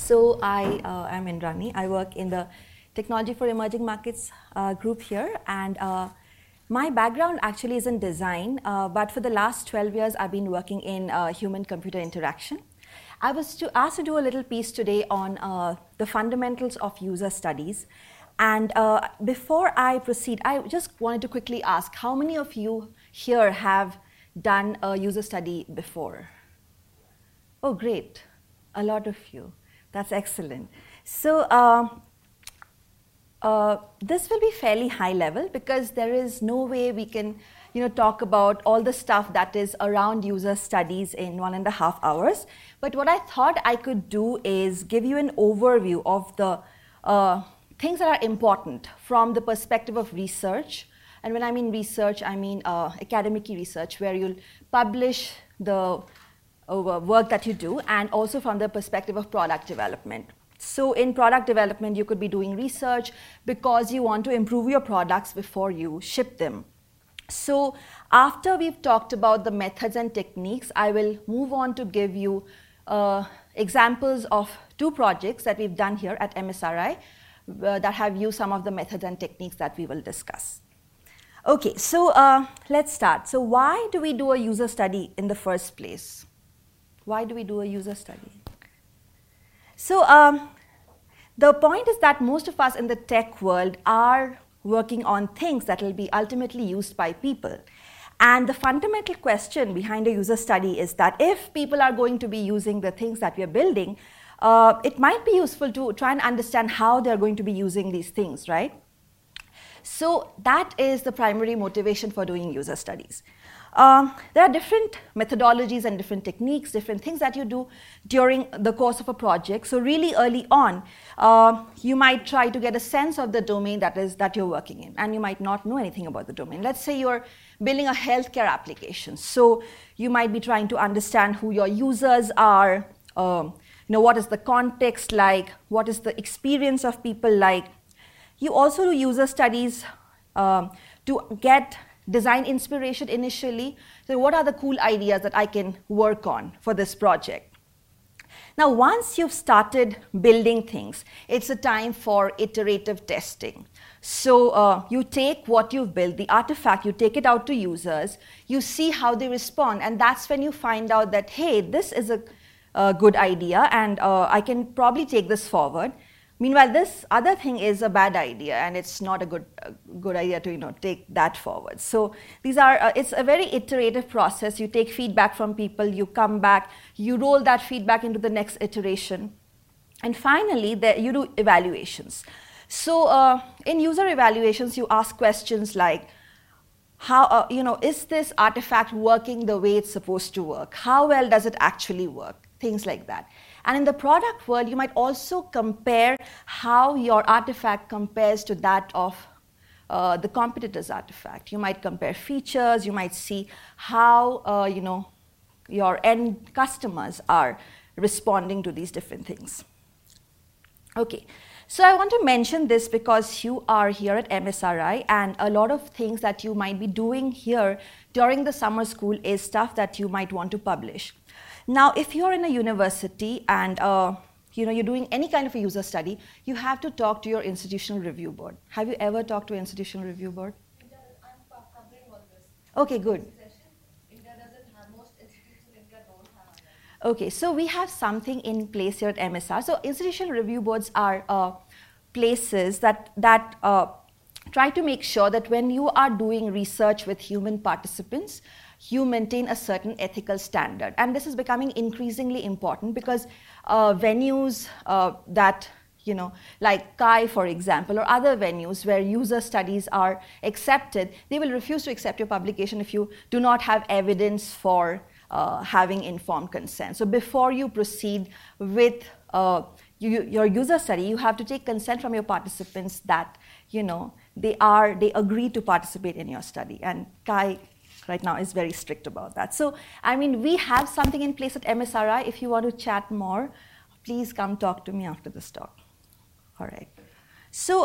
So I am Indrani. I work in the Technology for Emerging Markets group here, and my background actually is in design, but for the last 12 years I've been working in human-computer interaction. I was asked to do a little piece today on the fundamentals of user studies. And before I proceed, I just wanted to quickly ask, how many of you here have done a user study before? Oh, great. A lot of you. That's excellent. So this will be fairly high level because there is no way we can talk about all the stuff that is around user studies in 1.5 hours. But what I thought I could do is give you an overview of the things that are important from the perspective of research. And when I mean research, I mean academic research, where you'll publish the work that you do, and also from the perspective of product development. So in product development, you could be doing research because you want to improve your products before you ship them. So after we've talked about the methods and techniques, I will move on to give you examples of 2 projects that we've done here at MSRI that have used some of the methods and techniques that we will discuss. Okay, so let's start. So why do we do a user study in the first place? Why do we do a user study? So the point is that most of us in the tech world are working on things that will be ultimately used by people. And the fundamental question behind a user study is that if people are going to be using the things that we are building, it might be useful to try and understand how they're going to be using these things, right? So that is the primary motivation for doing user studies. There are different methodologies and different techniques, different things that you do during the course of a project. So really early on, you might try to get a sense of the domain that you're working in, and you might not know anything about the domain. Let's say you're building a healthcare application. So you might be trying to understand who your users are, what is the context like, what is the experience of people like. You also do user studies to get design inspiration initially. So what are the cool ideas that I can work on for this project? Now, once you've started building things, it's a time for iterative testing. So you take what you've built, the artifact, you take it out to users, you see how they respond, and that's when you find out that, hey, this is a good idea, and I can probably take this forward. Meanwhile, this other thing is a bad idea, and it's not a good idea to take that forward. So these are it's a very iterative process. You take feedback from people, you come back, you roll that feedback into the next iteration, and finally you do evaluations. So in user evaluations, you ask questions like, how is this artifact working the way it's supposed to work? How well does it actually work? Things like that. And in the product world, you might also compare how your artifact compares to that of the competitor's artifact. You might compare features. You might see how your end customers are responding to these different things. Okay, so I want to mention this because you are here at MSRI, and a lot of things that you might be doing here during the summer school is stuff that you might want to publish. Now, if you're in a university and you're doing any kind of a user study, you have to talk to your institutional review board. Have you ever talked to an institutional review board? I'm covering all this. Okay, good. India doesn't have, most institutes in India don't have that. Okay, so we have something in place here at MSR. So institutional review boards are places that try to make sure that when you are doing research with human participants, you maintain a certain ethical standard. And this is becoming increasingly important because venues that, like CHI, for example, or other venues where user studies are accepted, they will refuse to accept your publication if you do not have evidence for having informed consent. So before you proceed with your user study, you have to take consent from your participants that, they agree to participate in your study. And CHI right now is very strict about that. So, we have something in place at MSRI. If you want to chat more, please come talk to me after this talk. All right. So,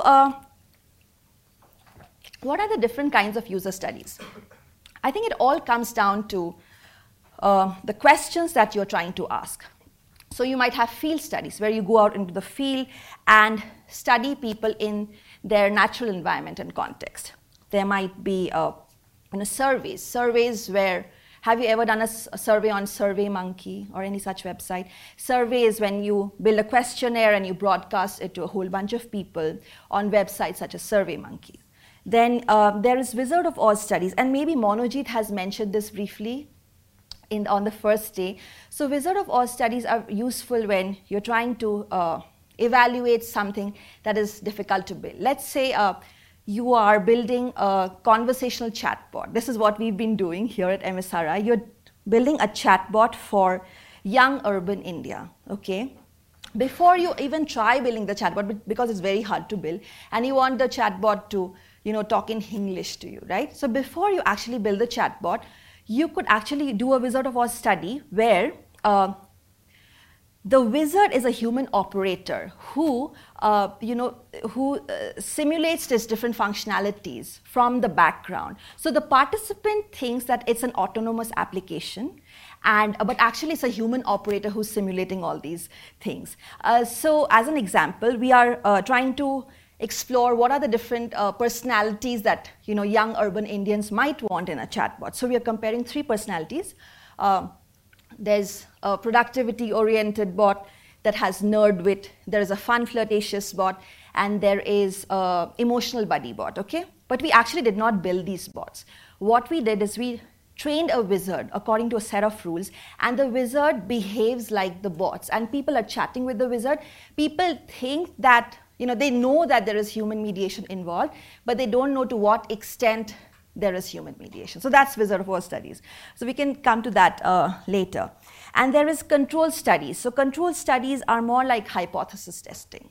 what are the different kinds of user studies? I think it all comes down to the questions that you're trying to ask. So you might have field studies where you go out into the field and study people in their natural environment and context. There might be surveys where, have you ever done a survey on SurveyMonkey or any such website? Surveys when you build a questionnaire and you broadcast it to a whole bunch of people on websites such as SurveyMonkey. Then there is Wizard of Oz studies, and maybe Monojit has mentioned this briefly on the first day. So Wizard of Oz studies are useful when you're trying to evaluate something that is difficult to build. Let's say you are building a conversational chatbot. This is what we've been doing here at MSRI. You're building a chatbot for young urban India, okay? Before you even try building the chatbot, because it's very hard to build, and you want the chatbot to, talk in English to you, right? So before you actually build the chatbot, you could actually do a Wizard of Oz study where the wizard is a human operator who, simulates these different functionalities from the background. So the participant thinks that it's an autonomous application, but actually it's a human operator who's simulating all these things. So as an example, we are trying to explore what are the different personalities that young urban Indians might want in a chatbot. So we are comparing 3 personalities. There's a productivity-oriented bot that has nerd wit. There is a fun, flirtatious bot, and there is an emotional buddy bot. Okay, but we actually did not build these bots. What we did is we trained a wizard according to a set of rules, and the wizard behaves like the bots. And people are chatting with the wizard. People think that they know that there is human mediation involved, but they don't know to what extent there is human mediation. So that's Wizard of Oz studies. So we can come to that later. And there is control studies. So control studies are more like hypothesis testing.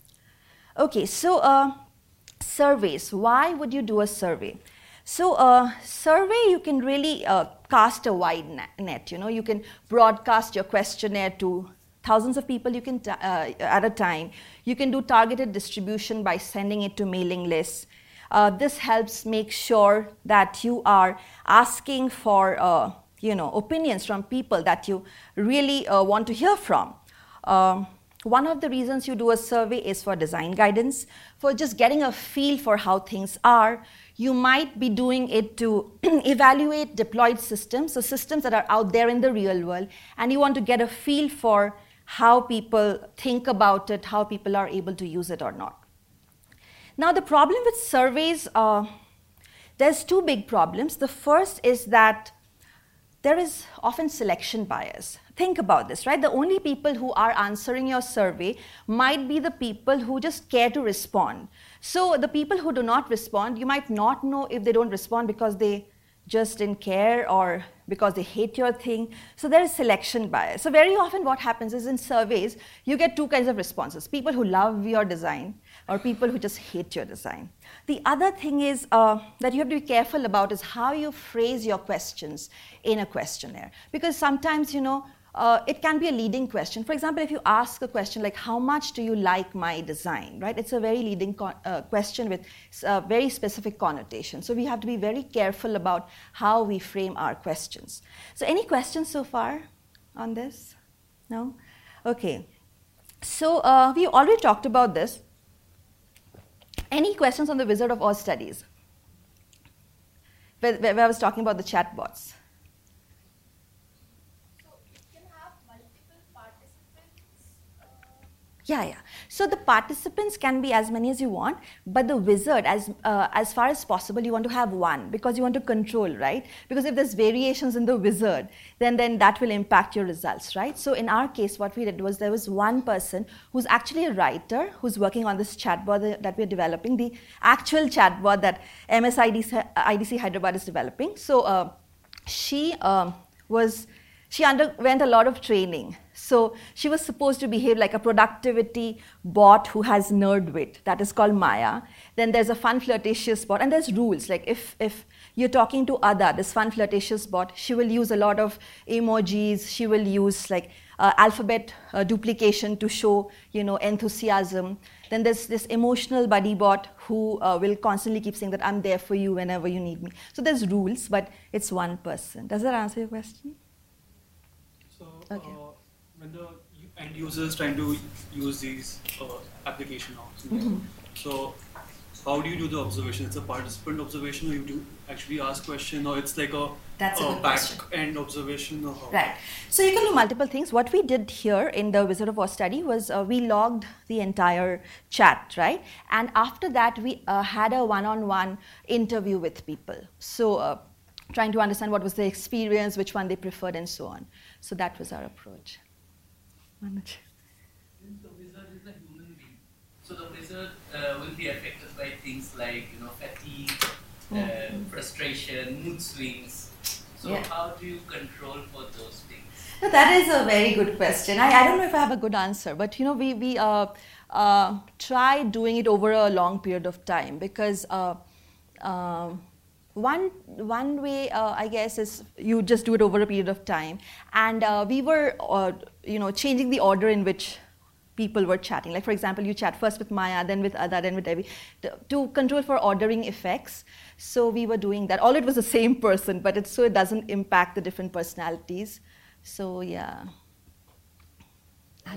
Okay, so surveys. Why would you do a survey? So a survey, you can really cast a wide net. You can broadcast your questionnaire to thousands of people at a time. You can do targeted distribution by sending it to mailing lists. This helps make sure that you are asking for opinions from people that you really want to hear from. One of the reasons you do a survey is for design guidance, for just getting a feel for how things are. You might be doing it to evaluate deployed systems, so systems that are out there in the real world, and you want to get a feel for how people think about it, how people are able to use it or not. Now, the problem with surveys, there's 2 big problems. The first is that there is often selection bias. Think about this, right? The only people who are answering your survey might be the people who just care to respond. So the people who do not respond, you might not know if they don't respond because they just didn't care or because they hate your thing. So there is selection bias. So very often what happens is in surveys, you get 2 kinds of responses. People who love your design or people who just hate your design. The other thing is that you have to be careful about is how you phrase your questions in a questionnaire. Because sometimes, it can be a leading question. For example, if you ask a question like, how much do you like my design, right? It's a very leading question with very specific connotation. So we have to be very careful about how we frame our questions. So any questions so far on this? No? Okay. So we already talked about this. Any questions on the Wizard of Oz studies? Where I was talking about the chatbots. Yeah. So the participants can be as many as you want, but the wizard, as far as possible, you want to have 1 because you want to control, right? Because if there's variations in the wizard, then that will impact your results, right? So in our case, what we did was there was 1 person who's actually a writer who's working on this chatbot that we're developing, the actual chatbot that IDC Hyderabad is developing. So she underwent a lot of training. So she was supposed to behave like a productivity bot who has nerd wit. That is called Maya. Then there's a fun, flirtatious bot. And there's rules. Like if you're talking to Ada, this fun, flirtatious bot, she will use a lot of emojis. She will use like alphabet duplication to show, enthusiasm. Then there's this emotional buddy bot who will constantly keep saying that I'm there for you whenever you need me. So there's rules, but it's 1 person. Does that answer your question? So okay. when the end user is trying to use these application now, so how do you do the observation? It's a participant observation, or you do actually ask question, or it's like a back end observation, or how? Right. So you can do multiple things. What we did here in the Wizard of Oz study was we logged the entire chat, right? And after that, we had a one-on-one interview with people. So trying to understand what was their experience, which one they preferred, and so on. So that was our approach. Manoj. Since the wizard is a human being, so the wizard will be affected by things like fatigue, frustration, mood swings. So how do you control for those things? No, that is a very good question. I don't know if I have a good answer, but we try doing it over a long period of time, because one way I guess is you just do it over a period of time, and we were changing the order in which people were chatting. Like, for example, you chat first with Maya, then with Ada, then with Devi, to control for ordering effects. So we were doing that. All it was the same person, but so it doesn't impact the different personalities. So yeah. I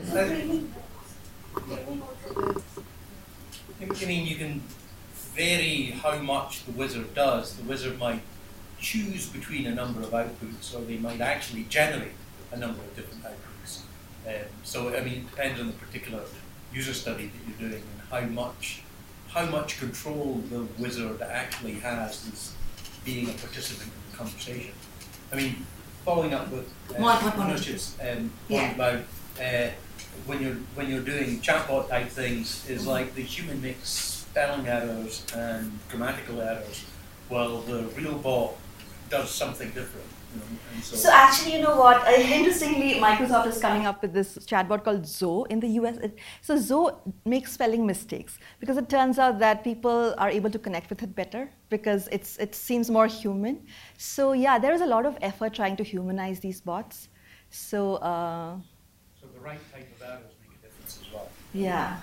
mean, you can vary how much the wizard does. The wizard might choose between a number of outputs, or they might actually generate a number of different outputs. So, I mean, it depends on the particular user study that you're doing and how much control the wizard actually has as being a participant in the conversation. I mean, following up with Manoj's point about when you're doing chatbot type things, is like the human makes spelling errors and grammatical errors, while the real bot does something different. So actually, you know what? Interestingly, Microsoft is coming up with this chatbot called Zoe in the US. So Zoe makes spelling mistakes, because it turns out that people are able to connect with it better because it seems more human. So yeah, there is a lot of effort trying to humanize these bots. So the right type of errors make a difference as well. Yeah.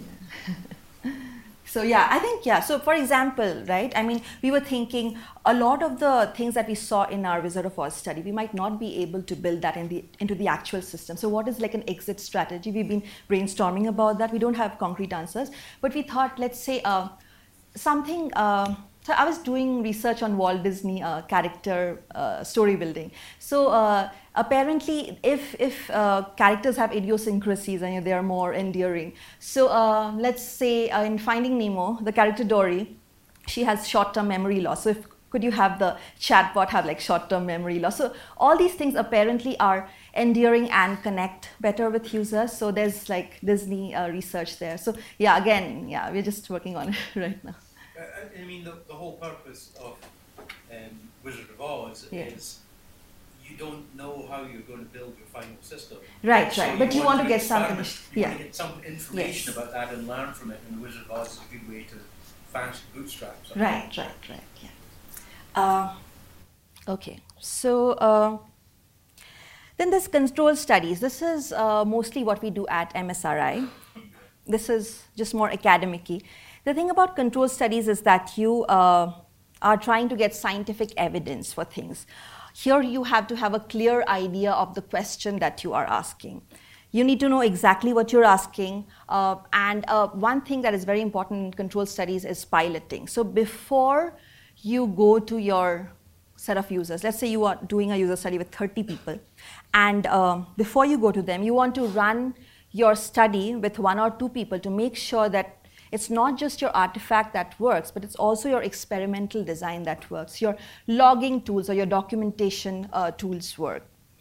So yeah, I think, so for example, right, I mean, we were thinking a lot of the things that we saw in our Wizard of Oz study, we might not be able to build that into the actual system. So what is like an exit strategy? We've been brainstorming about that. We don't have concrete answers, but we thought, let's say something, so I was doing research on Walt Disney character story building. So apparently, if characters have idiosyncrasies and they are more endearing. So let's say in Finding Nemo, the character Dory, she has short-term memory loss. So could you have the chatbot have like short-term memory loss? So all these things apparently are endearing and connect better with users. So there's like Disney research there. So yeah, again, we're just working on it right now. I mean, the whole purpose of Wizard of Oz is you don't know how you're going to build your final system. Right, so right. But you want to get some information about that and learn from it, and the Wizard of Oz is a good way to fast bootstrap something. Right, yeah. Okay, so then there's control studies. This is mostly what we do at MSRI. This is just more academic-y. The thing about control studies is that you are trying to get scientific evidence for things. Here you have to have a clear idea of the question that you are asking. You need to know exactly what you're asking. And one thing that is very important in control studies is piloting. So before you go to your set of users, let's say you are doing a user study with 30 people, and before you go to them, you want to run your study with 1 or 2 people to make sure that it's not just your artifact that works, but it's also your experimental design that works. Your logging tools or your documentation tools work.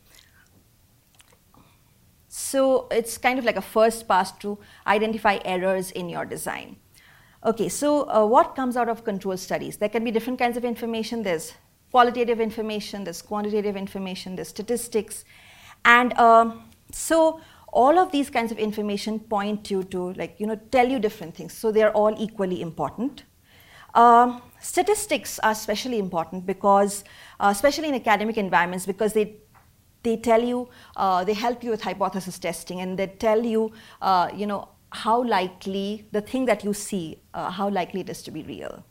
So it's kind of like a first pass to identify errors in your design. Okay, so what comes out of control studies? There can be different kinds of information. There's qualitative information, there's quantitative information, there's statistics. And so all of these kinds of information point you to, tell you different things. So they're all equally important. Statistics are especially important because, especially in academic environments, because they tell you, they help you with hypothesis testing, and they tell you, how likely the thing that you see, how likely it is to be real.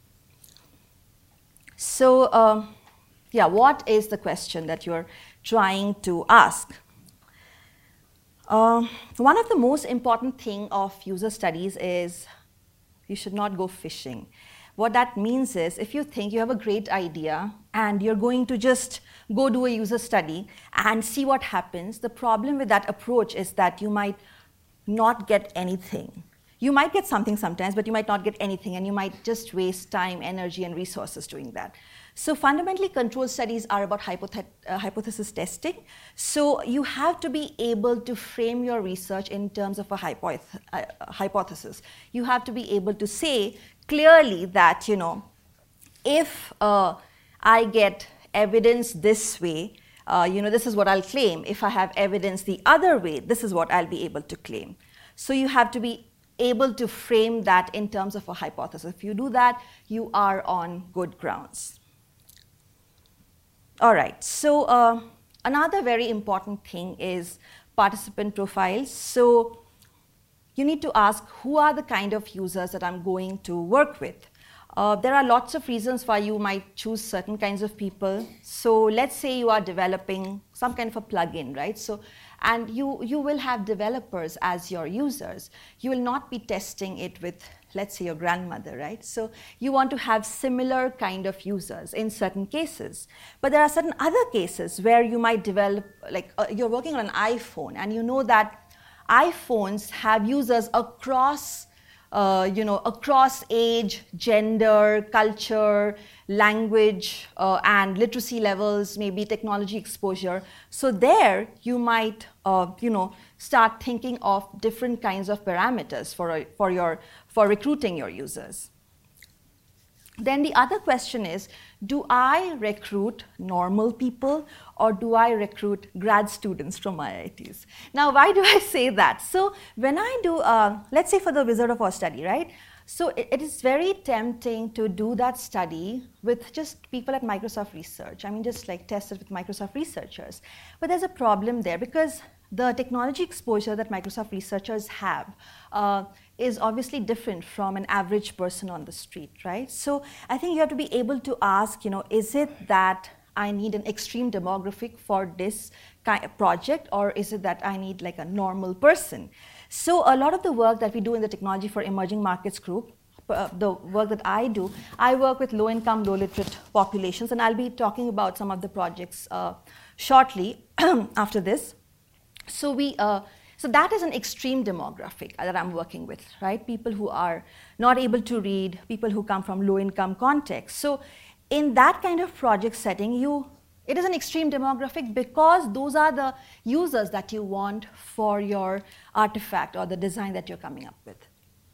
So, what is the question that you're trying to ask? One of the most important thing of user studies is you should not go fishing. What that means is if you think you have a great idea and you're going to just go do a user study and see what happens, the problem with that approach is that you might not get anything. You might get something sometimes, but you might not get anything, and you might just waste time, energy, and resources doing that. So fundamentally, control studies are about hypothesis testing. So you have to be able to frame your research in terms of a hypothesis. You have to be able to say clearly that, if I get evidence this way, this is what I'll claim. If I have evidence the other way, this is what I'll be able to claim. So you have to be able to frame that in terms of a hypothesis. If you do that, you are on good grounds. All right, so another very important thing is participant profiles. So you need to ask, who are the kind of users that I'm going to work with? There are lots of reasons why you might choose certain kinds of people. So let's say you are developing some kind of a plugin, right? And you will have developers as your users. You will not be testing it with, let's say, your grandmother, right? So you want to have similar kind of users in certain cases. But there are certain other cases where you might develop, like you're working on an iPhone, and you know that iPhones have users across across age, gender, culture, language, and literacy levels, maybe technology exposure. So there you might, start thinking of different kinds of parameters for recruiting your users. Then the other question is, do I recruit normal people or do I recruit grad students from IITs? Now, why do I say that? So when I do, let's say for the Wizard of Oz study, right? So it is very tempting to do that study with just people at Microsoft Research. I mean, just like test it with Microsoft researchers. But there's a problem there because the technology exposure that Microsoft researchers have is obviously different from an average person on the street, right? So I think you have to be able to ask, is it that I need an extreme demographic for this kind of project, or is it that I need like a normal person? So a lot of the work that we do in the Technology for Emerging Markets group, the work that I do, I work with low-income, low-literate populations, and I'll be talking about some of the projects shortly after this. So so that is an extreme demographic that I'm working with, right? People who are not able to read, people who come from low-income contexts. So in that kind of project setting, it is an extreme demographic because those are the users that you want for your artifact or the design that you're coming up with.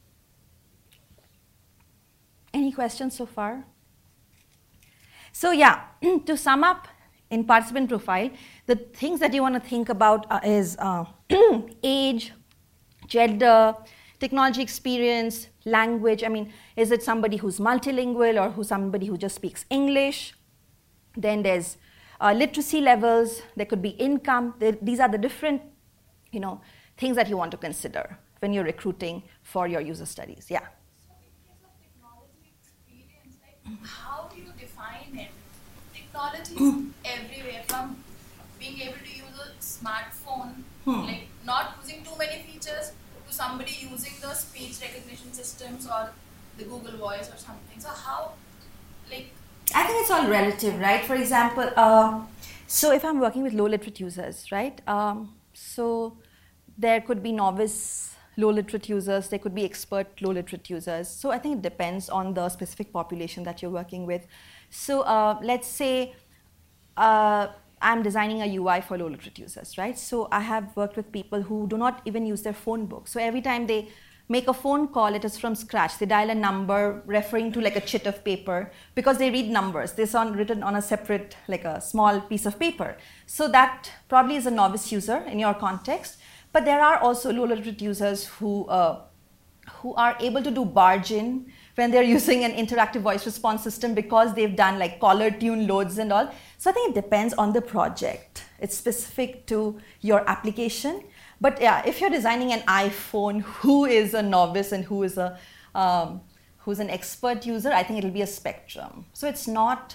Any questions so far? So yeah, to sum up, in participant profile, the things that you want to think about is age, gender, technology experience, language. I mean, is it somebody who's multilingual or somebody who just speaks English? Then there's literacy levels. There could be income. These are the different, things that you want to consider when you're recruiting for your user studies. Yeah. So in case of technology experience, how do you define it? Technology is everywhere, from being able to use a smartphone, not using too many features, to somebody using the speech recognition systems or the Google Voice or something. So how, I think it's all relative, right? For example, so if I'm working with low-literate users, right? So there could be novice low-literate users, there could be expert low-literate users. So I think it depends on the specific population that you're working with. So let's say I'm designing a UI for low-literate users, right? So I have worked with people who do not even use their phone book. So every time they make a phone call, it is from scratch. They dial a number referring to like a chit of paper because they read numbers. They're written on a separate, like a small piece of paper. So that probably is a novice user in your context. But there are also low-literate users who are able to do barge in when they're using an interactive voice response system because they've done like caller tune loads and all. So I think it depends on the project. It's specific to your application. But yeah, if you're designing an iPhone, who is a novice and who is who's an expert user, I think it'll be a spectrum. So it's not,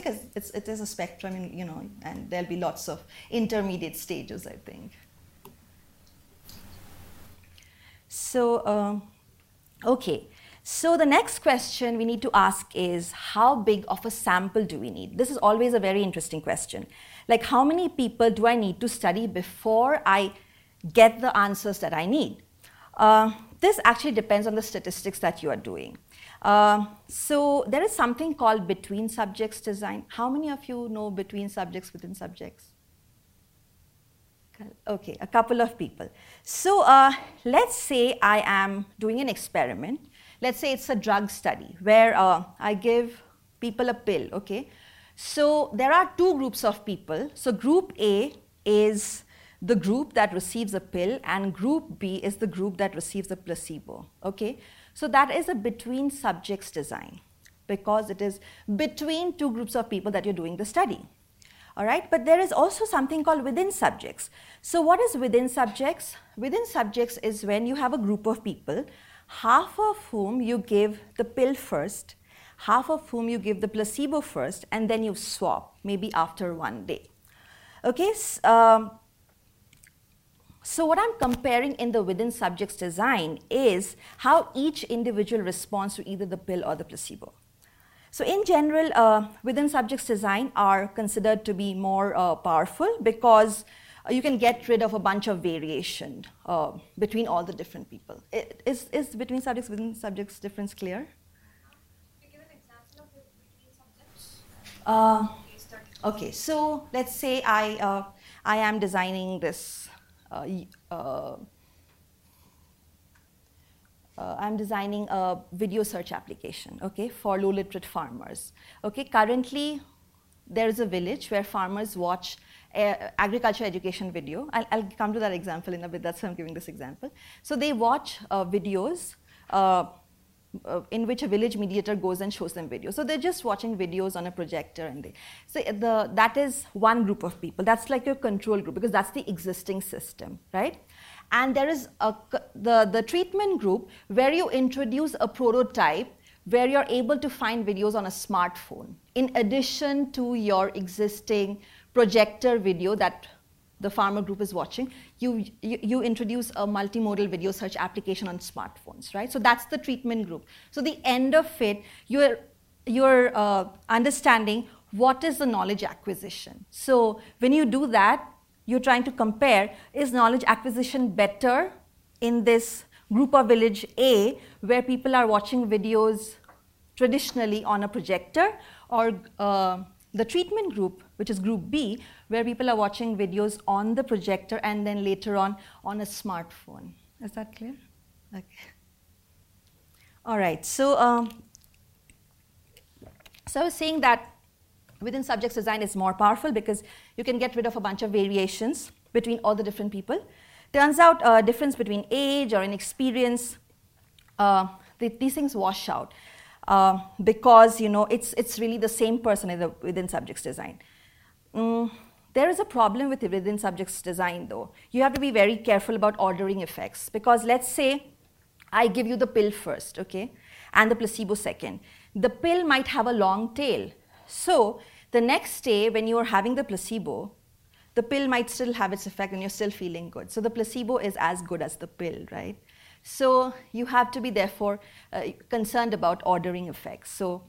it is a spectrum, and there'll be lots of intermediate stages, I think. So, okay. So the next question we need to ask is, how big of a sample do we need? This is always a very interesting question. Like, how many people do I need to study before I get the answers that I need? This actually depends on the statistics that you are doing. So there is something called between subjects design. How many of you know between subjects within subjects? Okay, a couple of people. So let's say I am doing an experiment. Let's say it's a drug study where I give people a pill, okay? So there are two groups of people. So group A is the group that receives a pill, and group B is the group that receives a placebo, okay? So that is a between subjects design because it is between two groups of people that you're doing the study. All right, but there is also something called within subjects. So what is within subjects? Within subjects is when you have a group of people, half of whom you give the pill first, half of whom you give the placebo first, and then you swap, maybe after one day. Okay, so what I'm comparing in the within subjects design is how each individual responds to either the pill or the placebo. So in general, within subjects design are considered to be more powerful because you can get rid of a bunch of variation between all the different people. Is between subjects, within subjects difference clear? Can you give an example of between subjects? Okay, so let's say I am designing this. I'm designing a video search application, okay, for low literate farmers. Okay, currently there is a village where farmers watch agriculture education video. I'll come to that example in a bit. That's why I'm giving this example. So they watch videos in which a village mediator goes and shows them videos. So they're just watching videos on a projector, and that is one group of people. That's like your control group because that's the existing system, right? And there is the treatment group where you introduce a prototype where you're able to find videos on a smartphone in addition to your existing projector video that the farmer group is watching. You introduce a multimodal video search application on smartphones, right? So that's the treatment group. So the end of it, you're understanding what is the knowledge acquisition. So when you do that, you're trying to compare, is knowledge acquisition better in this group of village A where people are watching videos traditionally on a projector, or the treatment group, which is group B, where people are watching videos on the projector and then later on a smartphone. Is that clear? Okay. All right, so I was saying that within subjects design is more powerful because you can get rid of a bunch of variations between all the different people. Turns out a difference between age or inexperience, these things wash out because it's really the same person within subjects design. There is a problem with within subjects design though. You have to be very careful about ordering effects because let's say I give you the pill first, okay, and the placebo second. The pill might have a long tail. So the next day when you are having the placebo, the pill might still have its effect and you're still feeling good. So the placebo is as good as the pill, right? So you have to be therefore concerned about ordering effects. So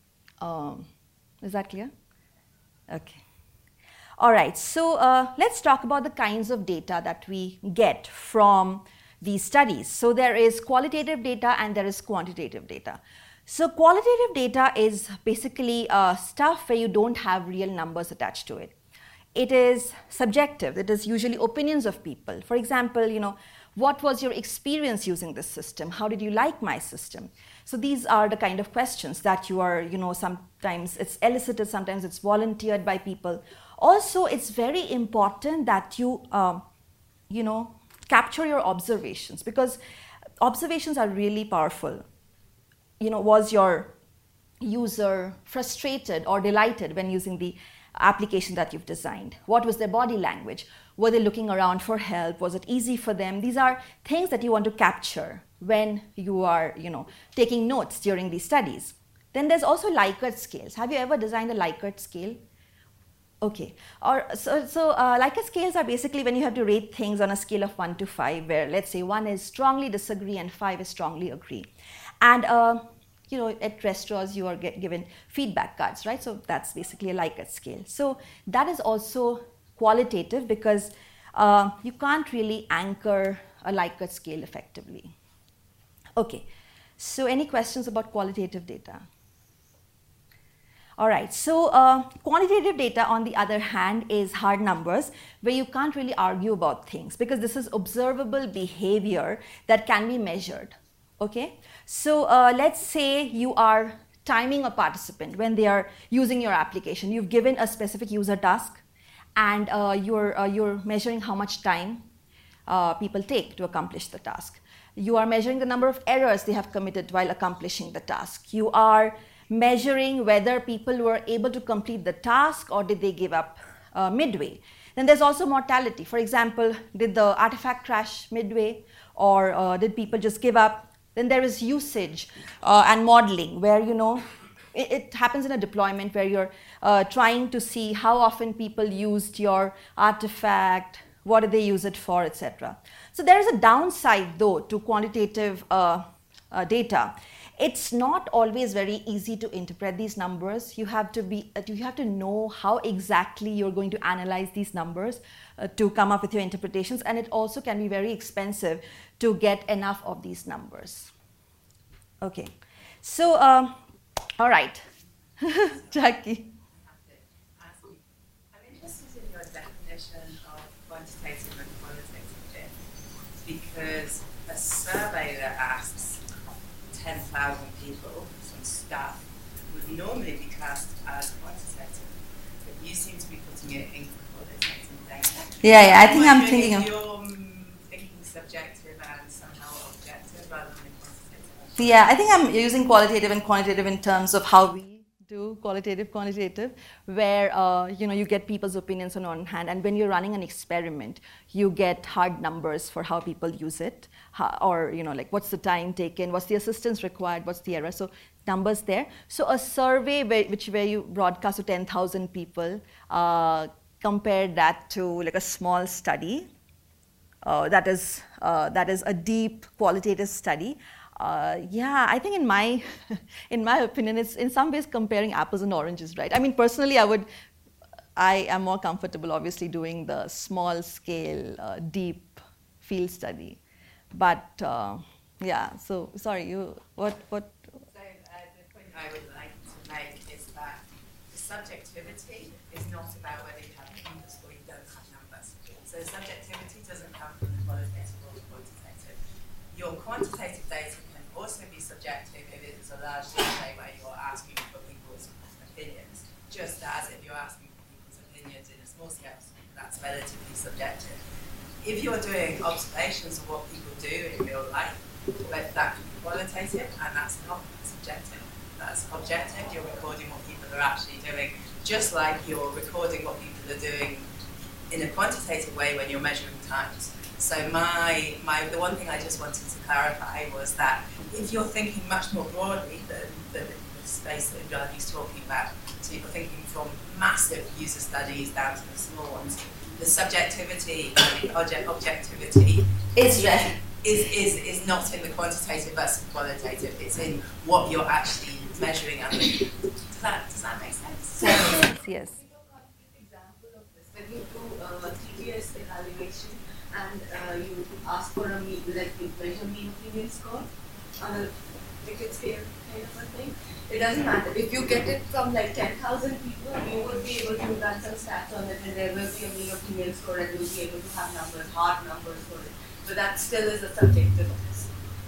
is that clear? Okay. All right, so let's talk about the kinds of data that we get from these studies. So there is qualitative data and there is quantitative data. So qualitative data is basically stuff where you don't have real numbers attached to it. It is subjective. It is usually opinions of people. For example, what was your experience using this system? How did you like my system? So these are the kind of questions that you are, sometimes it's elicited, sometimes it's volunteered by people. Also, it's very important that you, capture your observations because observations are really powerful. Was your user frustrated or delighted when using the application that you've designed? What was their body language? Were they looking around for help? Was it easy for them? These are things that you want to capture when you are, taking notes during these studies. Then there's also Likert scales. Have you ever designed a Likert scale? Okay. Likert scales are basically when you have to rate things on a scale of 1 to 5, where let's say 1 is strongly disagree and 5 is strongly agree. And at restaurants you are given feedback cards, right? So that's basically a Likert scale. So that is also qualitative because you can't really anchor a Likert scale effectively. Okay. So any questions about qualitative data? All right, so quantitative data, on the other hand, is hard numbers where you can't really argue about things because this is observable behavior that can be measured. Okay, so let's say you are timing a participant when they are using your application. You've given a specific user task, and you're measuring how much time people take to accomplish the task. You are measuring the number of errors they have committed while accomplishing the task. You are measuring whether people were able to complete the task or did they give up midway. Then there's also mortality. For example, did the artifact crash midway or did people just give up? Then there is usage and modeling where, it happens in a deployment where you're trying to see how often people used your artifact, what did they use it for, etc. So there is a downside though to quantitative data. It's not always very easy to interpret these numbers. You have to know how exactly you're going to analyze these numbers to come up with your interpretations, and it also can be very expensive to get enough of these numbers. Okay, so all right, Jackie. I'm interested in your definition of quantitative and qualitative data because a survey that asks 10,000 people, some staff, would normally be classed as quantitative, but you seem to be putting it in qualitative data. Yeah, I think I'm thinking of... You're thinking subjective and somehow objective rather than quantitative. Yeah, I think I'm using qualitative and quantitative in terms of how we do quantitative, where you get people's opinions on one hand, and when you're running an experiment, you get hard numbers for how people use it, or like what's the time taken, what's the assistance required, what's the error. So numbers there. So a survey where you broadcast to 10,000 people, compare that to like a small study. That is a deep qualitative study. I think in my opinion, it's in some ways comparing apples and oranges, right? I mean, personally, I am more comfortable, obviously, doing the small scale, deep field study. But so sorry, what? So the point I would like to make is that the subjectivity is not about whether you have numbers or you don't have numbers. So subjectivity doesn't come from the qualitative or the quantitative. Your quantitative data can also be subjective if it is a large survey where you're asking for people's opinions, just as if you're asking for people's opinions in a small scale, that's relatively subjective. If you're doing observations of what people do in real life, that can be qualitative, and that's not subjective. That's objective. You're recording what people are actually doing, just like you're recording what people are doing in a quantitative way when you're measuring times. So the one thing I just wanted to clarify was that if you're thinking much more broadly than the space that Jacquie's talking about, so you're thinking from massive user studies down to the small ones, the subjectivity and the objectivity is not in the quantitative versus quantitative. It's in what you're actually measuring and looking. Does that make sense? Yes. Example of this: when you do TPS evaluation and you ask for a mean, like you measure mean opinion score on a Likert scale kind of a thing. It doesn't matter. If you get it from like 10,000 people, you would be able to run some stats on it, and there will be a mean opinion score, and you'll be able to have numbers, hard numbers for it. So that still is a subjective test.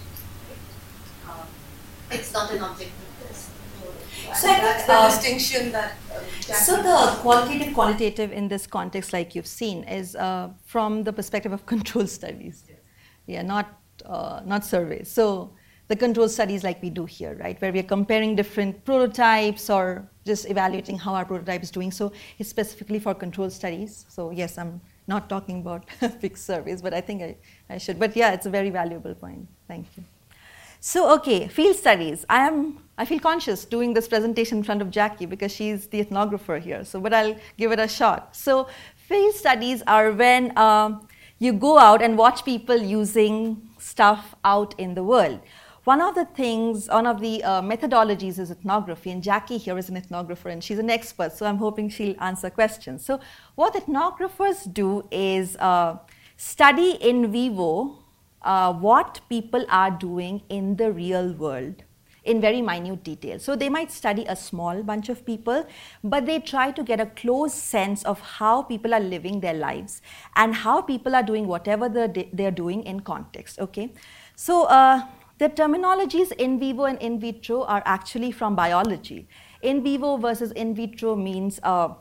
It's not an objective test. So that's the distinction that. So the qualitative in this context, like you've seen, is from the perspective of control studies. Yeah, not surveys. So the control studies like we do here, right, where we are comparing different prototypes or just evaluating how our prototype is doing. So it's specifically for control studies. So yes, I'm not talking about fixed surveys, but I think I should. But yeah, it's a very valuable point. Thank you. So, okay, field studies. I feel conscious doing this presentation in front of Jackie because she's the ethnographer here. So, but I'll give it a shot. So, field studies are when you go out and watch people using stuff out in the world. One of the methodologies is ethnography, and Jackie here is an ethnographer and she's an expert, so I'm hoping she'll answer questions. So what ethnographers do is study in vivo what people are doing in the real world in very minute detail. So they might study a small bunch of people, but they try to get a close sense of how people are living their lives and how people are doing whatever they're doing in context, okay? So the terminologies in vivo and in vitro are actually from biology. In vivo versus in vitro means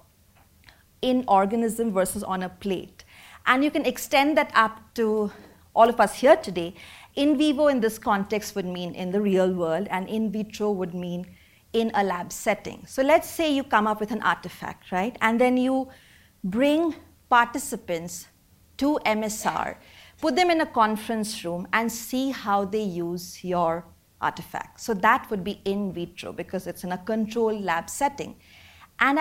in organism versus on a plate. And you can extend that up to all of us here today. In vivo in this context would mean in the real world, and in vitro would mean in a lab setting. So let's say you come up with an artifact, right? And then you bring participants to MSR, put them in a conference room and see how they use your artifact. So that would be in vitro because it's in a controlled lab setting. And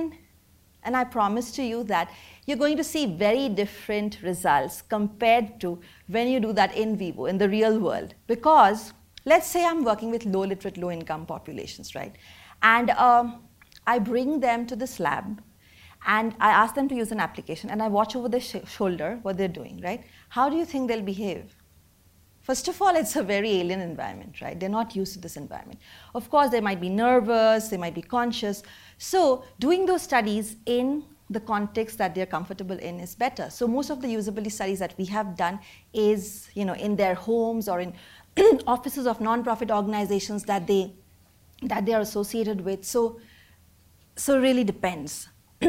I promise to you that you're going to see very different results compared to when you do that in vivo, in the real world. Because let's say I'm working with low literate, low income populations, right? And I bring them to this lab and I ask them to use an application and I watch over their shoulder what they're doing, right? How do you think they'll behave? First of all, it's a very alien environment, right? They're not used to this environment. Of course, they might be nervous, they might be conscious. So doing those studies in the context that they're comfortable in is better. So most of the usability studies that we have done is, in their homes or in offices of nonprofit organizations that they are associated with. So really depends.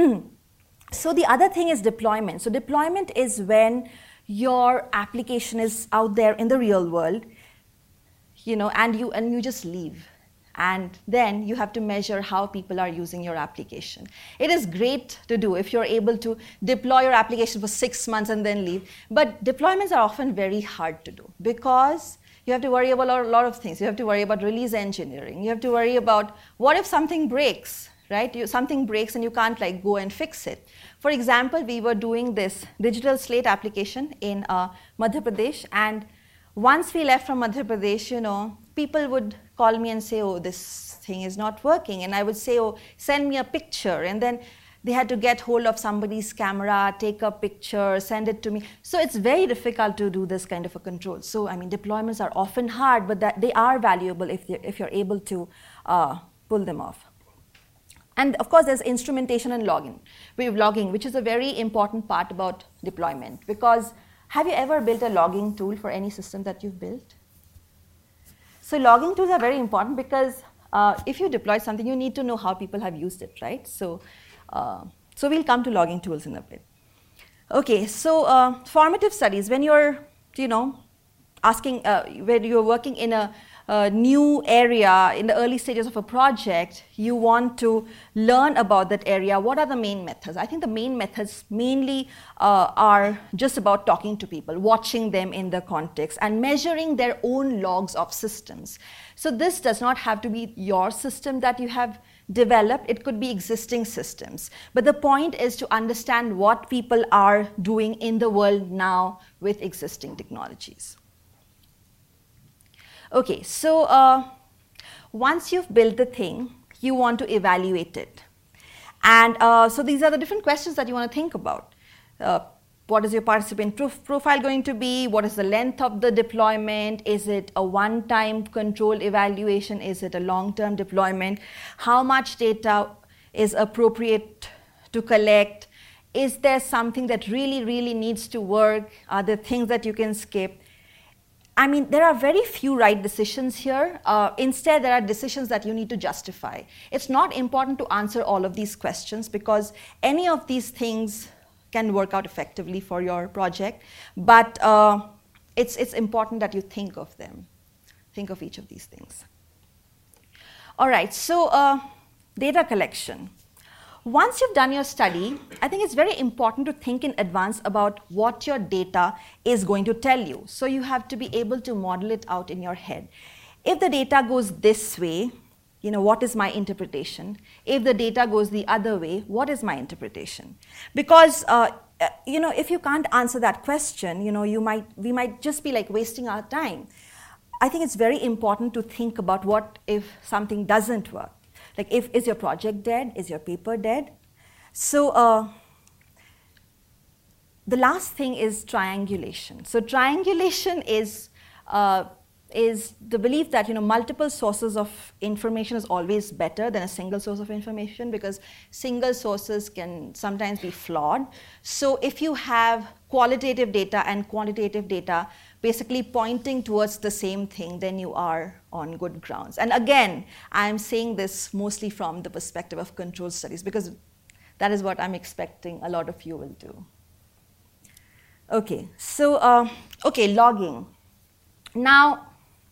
So the other thing is deployment. So deployment is when your application is out there in the real world, and you just leave. And then you have to measure how people are using your application. It is great to do if you're able to deploy your application for 6 months and then leave. But deployments are often very hard to do because you have to worry about a lot of things. You have to worry about release engineering. You have to worry about what if something breaks, right? Something breaks and you can't go and fix it. For example, we were doing this digital slate application in Madhya Pradesh, and once we left from Madhya Pradesh, people would call me and say, oh, this thing is not working. And I would say, oh, send me a picture. And then they had to get hold of somebody's camera, take a picture, send it to me. So it's very difficult to do this kind of a control. So, deployments are often hard, but they are valuable if you're able to pull them off. And of course, there's instrumentation and logging, which is a very important part about deployment. Because have you ever built a logging tool for any system that you've built? So logging tools are very important because if you deploy something, you need to know how people have used it, right? So we'll come to logging tools in a bit. Okay, so formative studies, when you're, when you're working in a new area in the early stages of a project, you want to learn about that area. What are the main methods? I think the main methods mainly are just about talking to people, watching them in the context, and measuring their own logs of systems. So this does not have to be your system that you have developed. It could be existing systems. But the point is to understand what people are doing in the world now with existing technologies. Okay, so once you've built the thing, you want to evaluate it. And so these are the different questions that you want to think about. What is your participant profile going to be? What is the length of the deployment? Is it a one-time controlled evaluation? Is it a long-term deployment? How much data is appropriate to collect? Is there something that really, really needs to work? Are there things that you can skip? There are very few right decisions here. Instead, there are decisions that you need to justify. It's not important to answer all of these questions because any of these things can work out effectively for your project, but it's important that you think of them, think of each of these things. All right, so data collection. Once you've done your study, I think it's very important to think in advance about what your data is going to tell you. So you have to be able to model it out in your head. if the data goes this way, what is my interpretation? If the data goes the other way, what is my interpretation? Because if you can't answer that question, we might just be like wasting our time. I think it's very important to think about what if something doesn't work. Like, is your project dead? Is your paper dead? So the last thing is triangulation. So triangulation is the belief that multiple sources of information is always better than a single source of information, because single sources can sometimes be flawed. So if you have qualitative data and quantitative data basically pointing towards the same thing, then you are on good grounds. And again, I'm saying this mostly from the perspective of control studies, because that is what I'm expecting a lot of you will do. Okay, so logging. Now,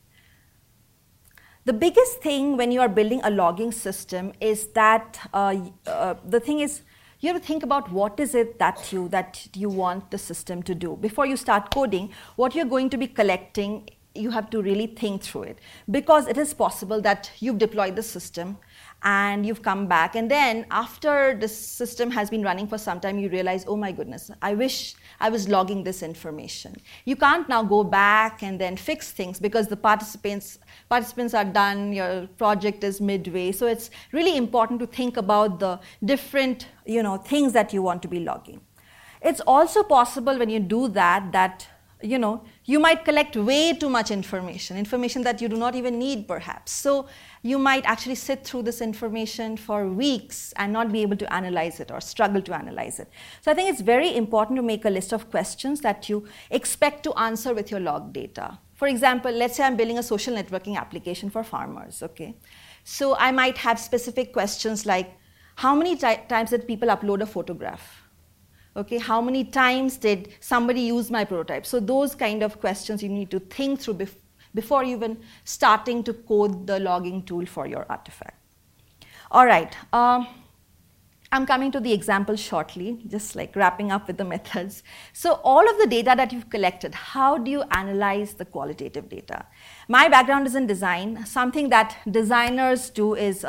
the biggest thing when you are building a logging system is that the thing is, you have to think about what is it that you want the system to do. Before you start coding, what you're going to be collecting, you have to really think through it. Because it is possible that you've deployed the system and you've come back, and then after the system has been running for some time, you realize, oh my goodness, I wish I was logging this information. You can't now go back and then fix things because the participants are done, your project is midway. So it's really important to think about the different things that you want to be logging. It's also possible when you do that you might collect way too much information that you do not even need perhaps. So you might actually sit through this information for weeks and not be able to analyze it or struggle to analyze it. So I think it's very important to make a list of questions that you expect to answer with your log data. For example, let's say I'm building a social networking application for farmers, okay? So I might have specific questions like, how many times did people upload a photograph? Okay, how many times did somebody use my prototype? So those kind of questions you need to think through before even starting to code the logging tool for your artifact. All right, I'm coming to the example shortly, just like wrapping up with the methods. So all of the data that you've collected, how do you analyze the qualitative data? My background is in design. Something that designers do is,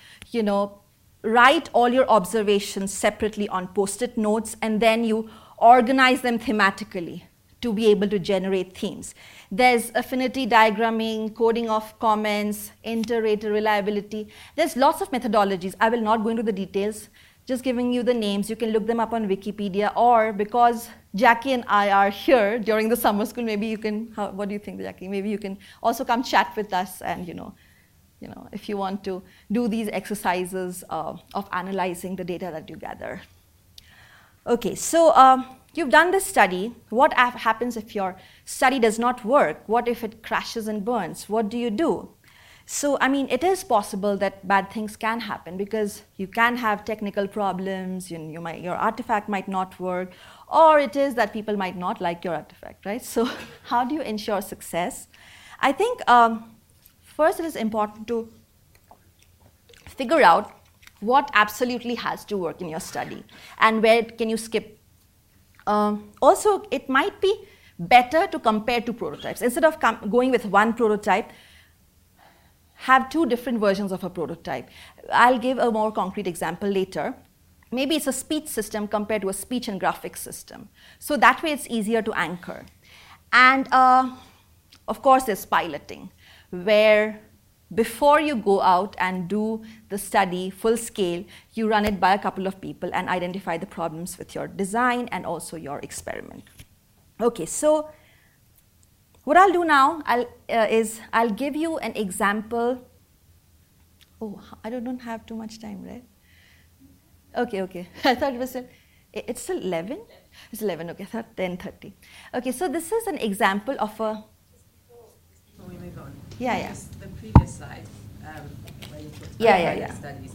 write all your observations separately on Post-it notes, and then you organize them thematically to be able to generate themes. There's affinity diagramming, coding of comments, inter-rater reliability. There's lots of methodologies. I will not go into the details, just giving you the names. You can look them up on Wikipedia, or because Jackie and I are here during the summer school, maybe you can, what do you think, Jackie? Maybe you can also come chat with us and, if you want to do these exercises of analyzing the data that you gather. Okay, so you've done this study. What happens if your study does not work? What if it crashes and burns? What do you do? So, it is possible that bad things can happen because you can have technical problems, your artifact might not work, or it is that people might not like your artifact, right? So how do you ensure success? I think first, it is important to figure out what absolutely has to work in your study and where can you skip. Also, it might be better to compare two prototypes. Instead of going with one prototype, have two different versions of a prototype. I'll give a more concrete example later. Maybe it's a speech system compared to a speech and graphics system. So that way it's easier to anchor. And of course, there's piloting, where before you go out and do the study full scale, you run it by a couple of people and identify the problems with your design and also your experiment. Okay, so what I'll do now is I'll give you an example. Oh, I don't have too much time, right? Okay. I thought it was it's still 11? It's 11, okay, I thought 10:30. Okay, so this is an example of a... Before we move on, Yeah. The previous slide where you talked about studies.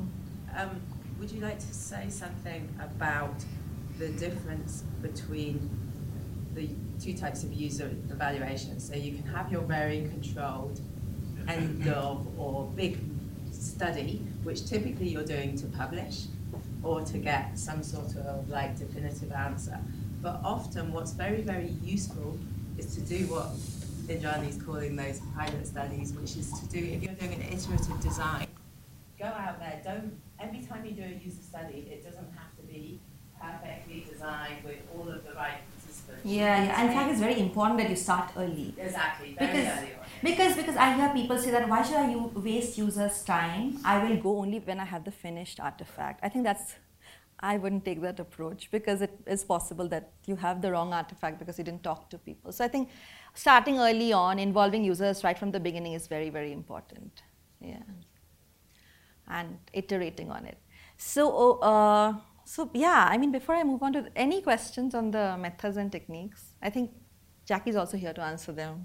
Would you like to say something about the difference between the two types of user evaluation? So you can have your very controlled end of or big study, which typically you're doing to publish or to get some sort of definitive answer. But often what's very, very useful is to do what Indrani's calling those pilot studies, which is to do, if you're doing an iterative design, go out there, every time you do a user study, it doesn't have to be perfectly designed with all of the right participants. Yeah. In fact, it's very important that you start early. Exactly, very early on. Because I hear people say that why should I waste users' time? I will go only when I have the finished artifact. I think I wouldn't take that approach because it is possible that you have the wrong artifact because you didn't talk to people. So I think starting early on, involving users right from the beginning is very, very important. Yeah. And iterating on it. So yeah, I mean, before I move on to any questions on the methods and techniques, I think Jackie's also here to answer them.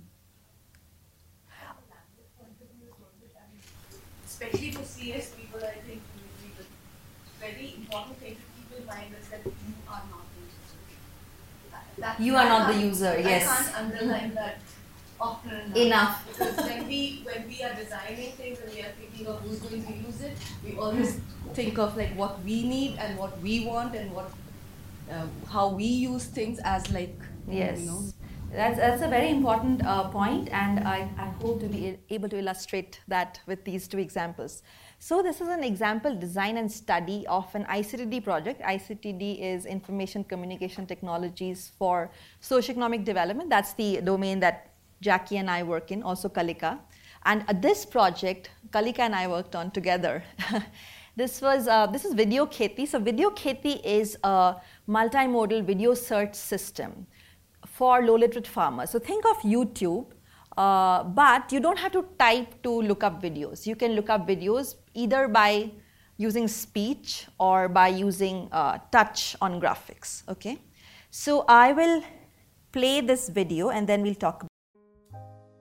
Especially for CS people, I think the very important thing to keep in mind is that you are not the user. You are not the user, yes. I can't underline that often Enough. Because when we are designing things and we are thinking of who's going to use it, we always think of like what we need and what we want and what how we use things as like, yes. You know. That's a very important point, and I hope to be able to illustrate that with these two examples. So this is an example design and study of an ICTD project. ICTD is Information Communication Technologies for Socioeconomic Development. That's the domain that Jackie and I work in, also Kalika. And this project, Kalika and I worked on together. This is Video Kheti. So Video Kheti is a multimodal video search system for low literate farmers. So think of YouTube, but you don't have to type to look up videos. You can look up videos either by using speech or by using touch on graphics, okay? So I will play this video and then we'll talk about it.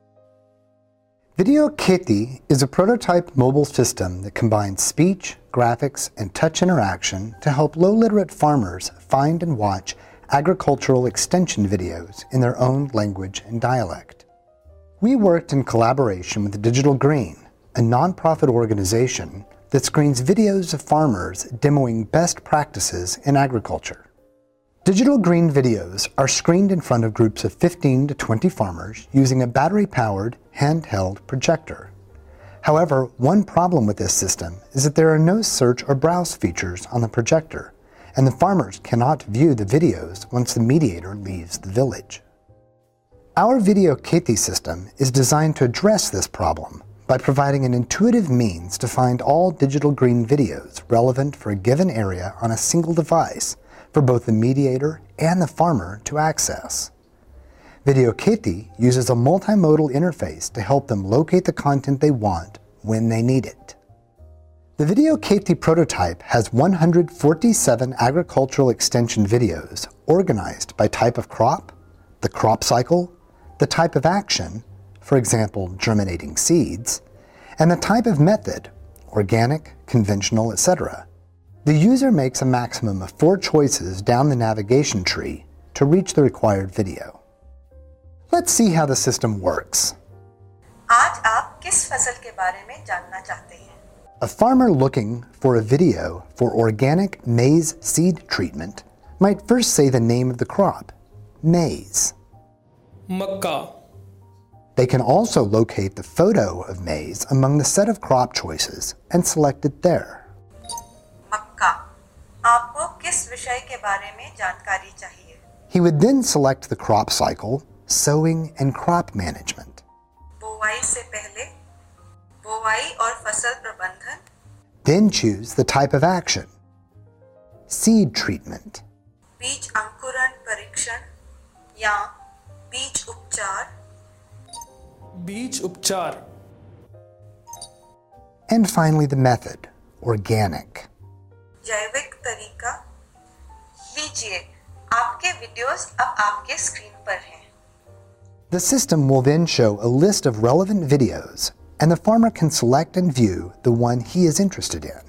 Video Kheti is a prototype mobile system that combines speech, graphics, and touch interaction to help low literate farmers find and watch agricultural extension videos in their own language and dialect. We worked in collaboration with Digital Green, a nonprofit organization that screens videos of farmers demoing best practices in agriculture. Digital Green videos are screened in front of groups of 15 to 20 farmers using a battery-powered, handheld projector. However, one problem with this system is that there are no search or browse features on the projector, and the farmers cannot view the videos once the mediator leaves the village. Our Video Kheti system is designed to address this problem by providing an intuitive means to find all Digital Green videos relevant for a given area on a single device for both the mediator and the farmer to access. Video Kheti uses a multimodal interface to help them locate the content they want when they need it. The Video Kheti prototype has 147 agricultural extension videos organized by type of crop, the crop cycle, the type of action, for example, germinating seeds, and the type of method, organic, conventional, etc. The user makes a maximum of 4 choices down the navigation tree to reach the required video. Let's see how the system works. आज आप किस फसल के बारे में जानना चाहते हैं? A farmer looking for a video for organic maize seed treatment might first say the name of the crop, maize. Makka. They can also locate the photo of maize among the set of crop choices and select it there. मक्का. आपको किस विषय के बारे में जानकारी चाहिए? He would then select the crop cycle, sowing and crop management. बुवाई से पहले, बुवाई और फसल प्रबंधन. Then choose the type of action, seed treatment. बीज अंकुरण परीक्षण या बीज उपचार. बीज उपचार. And finally the method, organic. जैविक तरीका. लीजिए, आपके वीडियोस अब आपके स्क्रीन पर हैं. The system will then show a list of relevant videos, and the farmer can select and view the one he is interested in.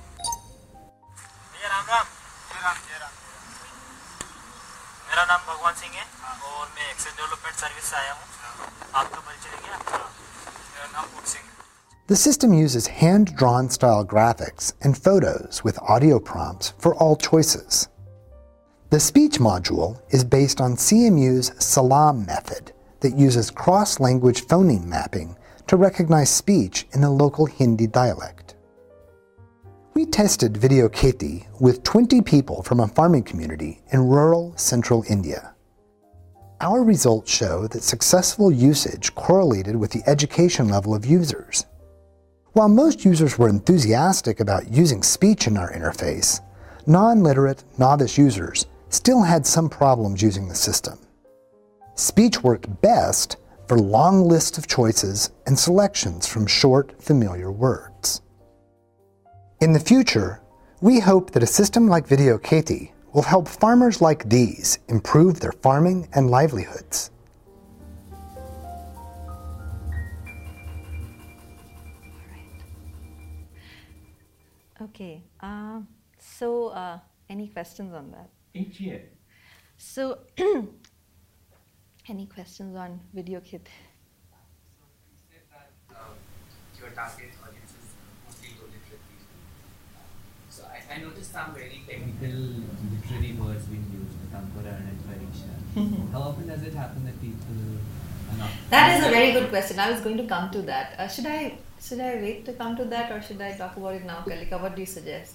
मेरा नाम भगवान सिंह है और मैं एक्सेस डेवलपमेंट सर्विस से आया हूँ. आपका परिचय देंगे? मेरा नाम भगवान Singh. The system uses hand-drawn style graphics and photos with audio prompts for all choices. The speech module is based on CMU's SALAM method that uses cross-language phoneme mapping to recognize speech in the local Hindi dialect. We tested Video Kheti with 20 people from a farming community in rural central India. Our results show that successful usage correlated with the education level of users. While most users were enthusiastic about using speech in our interface, non-literate novice users still had some problems using the system. Speech worked best for long lists of choices and selections from short, familiar words. In the future, we hope that a system like Video Kheti will help farmers like these improve their farming and livelihoods. Okay, any questions on that? Yeah. So, any questions on Video Kheti? So you said that your target audience is mostly low literate people. So I noticed some very technical literary words being used, like Ankuran and Pariksha. How often does it happen that people are not? That is a very good question. I was going to come to that. Should I wait to come to that, or should I talk about it now, Kalika? What do you suggest?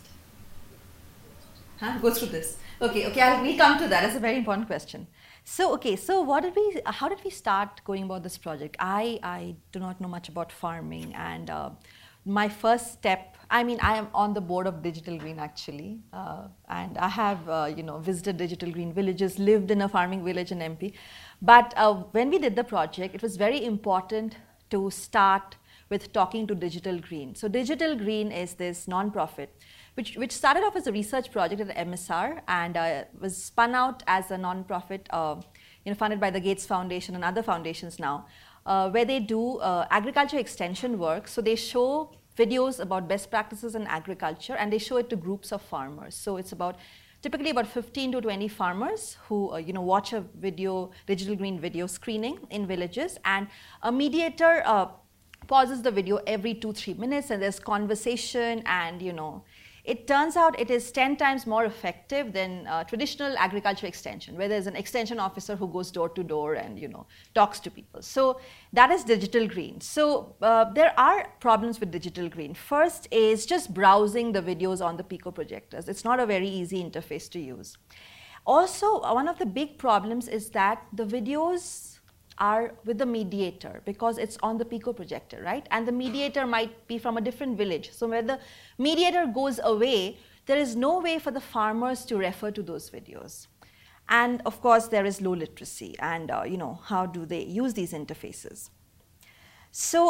Go through this. Okay, we'll come to that. That's a very important question. So, how did we start going about this project? I do not know much about farming, and my first step, I am on the board of Digital Green actually, and I have visited Digital Green villages, lived in a farming village in MP. But when we did the project, it was very important to start with talking to Digital Green. So Digital Green is this non-profit which started off as a research project at the MSR and was spun out as a non-profit funded by the Gates Foundation and other foundations now, where they do agriculture extension work. So they show videos about best practices in agriculture and they show it to groups of farmers. So it's typically about 15 to 20 farmers who watch a Digital Green video screening in villages, and a mediator pauses the video every 2-3 minutes, and there's conversation, and it turns out it is 10 times more effective than traditional agriculture extension, where there's an extension officer who goes door to door and talks to people. So that is Digital Green. So there are problems with Digital Green. First is just browsing the videos on the Pico projectors. It's not a very easy interface to use. Also, one of the big problems is that the videos are with the mediator because it's on the Pico projector, right? And the mediator might be from a different village. So when the mediator goes away, there is no way for the farmers to refer to those videos. And of course, there is low literacy, and how do they use these interfaces? So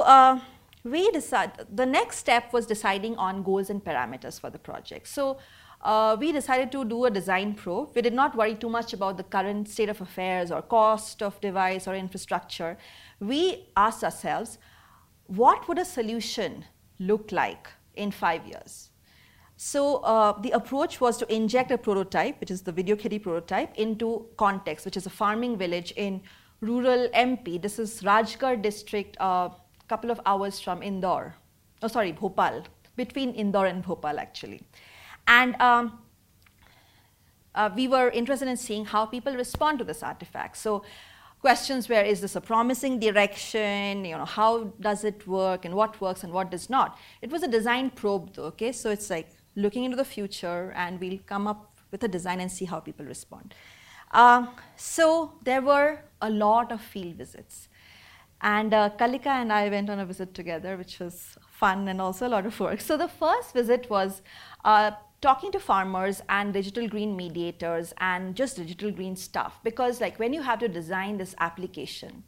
the next step was deciding on goals and parameters for the project. So we decided to do a design probe. We did not worry too much about the current state of affairs or cost of device or infrastructure. We asked ourselves, what would a solution look like in 5 years? So the approach was to inject a prototype, which is the Video Kheti prototype, into Context, which is a farming village in rural MP. This is Rajgarh district, a couple of hours from Bhopal, between Indore and Bhopal actually. And we were interested in seeing how people respond to this artifact. So questions were, is this a promising direction? How does it work, and what works and what does not? It was a design probe though, okay? So it's like looking into the future, and we'll come up with a design and see how people respond. So there were a lot of field visits. And Kalika and I went on a visit together, which was fun and also a lot of work. So the first visit was talking to farmers and Digital Green mediators and just Digital Green stuff, because when you have to design this application,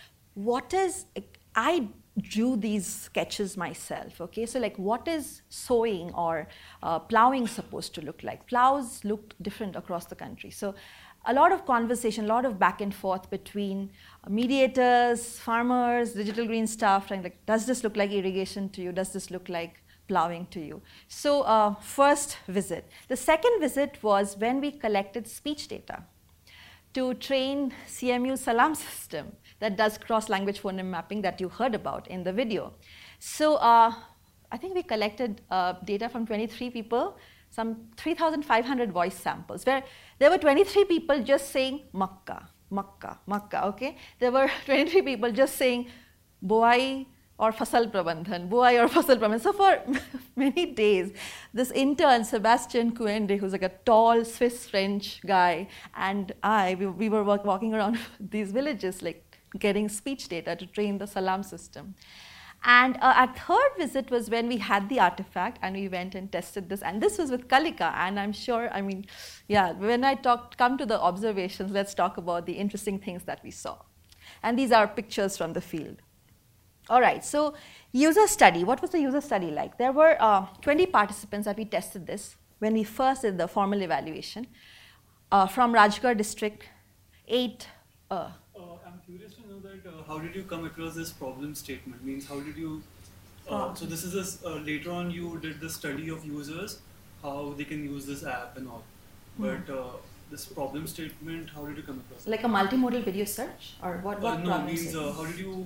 I drew these sketches myself, okay? So what is sowing or plowing supposed to look like? Plows looked different across the country. So a lot of conversation, a lot of back and forth between mediators, farmers, Digital Green staff, does this look like irrigation to you? Does this look like plowing to you? So first visit. The second visit was when we collected speech data to train CMU Salam system that does cross-language phoneme mapping that you heard about in the video. So I think we collected data from 23 people, some 3,500 voice samples, where there were 23 people just saying Makkah. Makkah, okay? There were 23 people just saying Buai or Fasal Prabandhan, Buai or Fasal Prabandhan. So for many days, this intern, Sebastian Kuende, who's like a tall Swiss-French guy, and we were walking around these villages, like getting speech data to train the salam system. And our third visit was when we had the artifact and we went and tested this. And this was with Kalika. And I'm sure, I mean, yeah, when I come to the observations, let's talk about the interesting things that we saw. And these are pictures from the field. All right, so user study. What was the user study like? There were 20 participants that we tested this when we first did the formal evaluation. From Rajgarh district, 8 I'm curious to know that how did you come across this problem statement? Means how did you? So this is later on you did the study of users, how they can use this app and all. But this problem statement, how did you come across it? Like a multimodal video search, or what? No, problem means how did you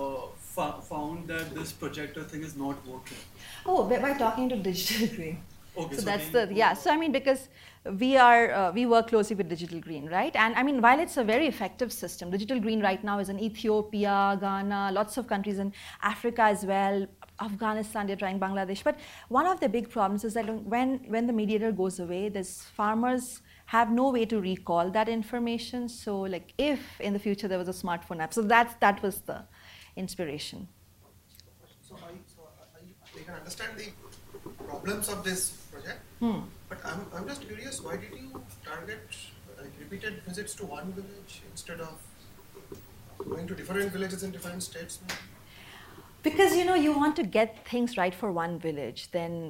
found that this projector thing is not working? Oh, by talking to Digital Green. Okay, so that's So I mean, because we work closely with Digital Green, right? And I mean, while it's a very effective system, Digital Green right now is in Ethiopia, Ghana, lots of countries in Africa as well, Afghanistan, they're trying Bangladesh. But one of the big problems is that when the mediator goes away, there's farmers have no way to recall that information. So like if in the future there was a smartphone app, so that was the inspiration. So I can understand the problems of this project, but I'm just curious, why did you target repeated visits to one village instead of going to different villages in different states? Because you want to get things right for one village,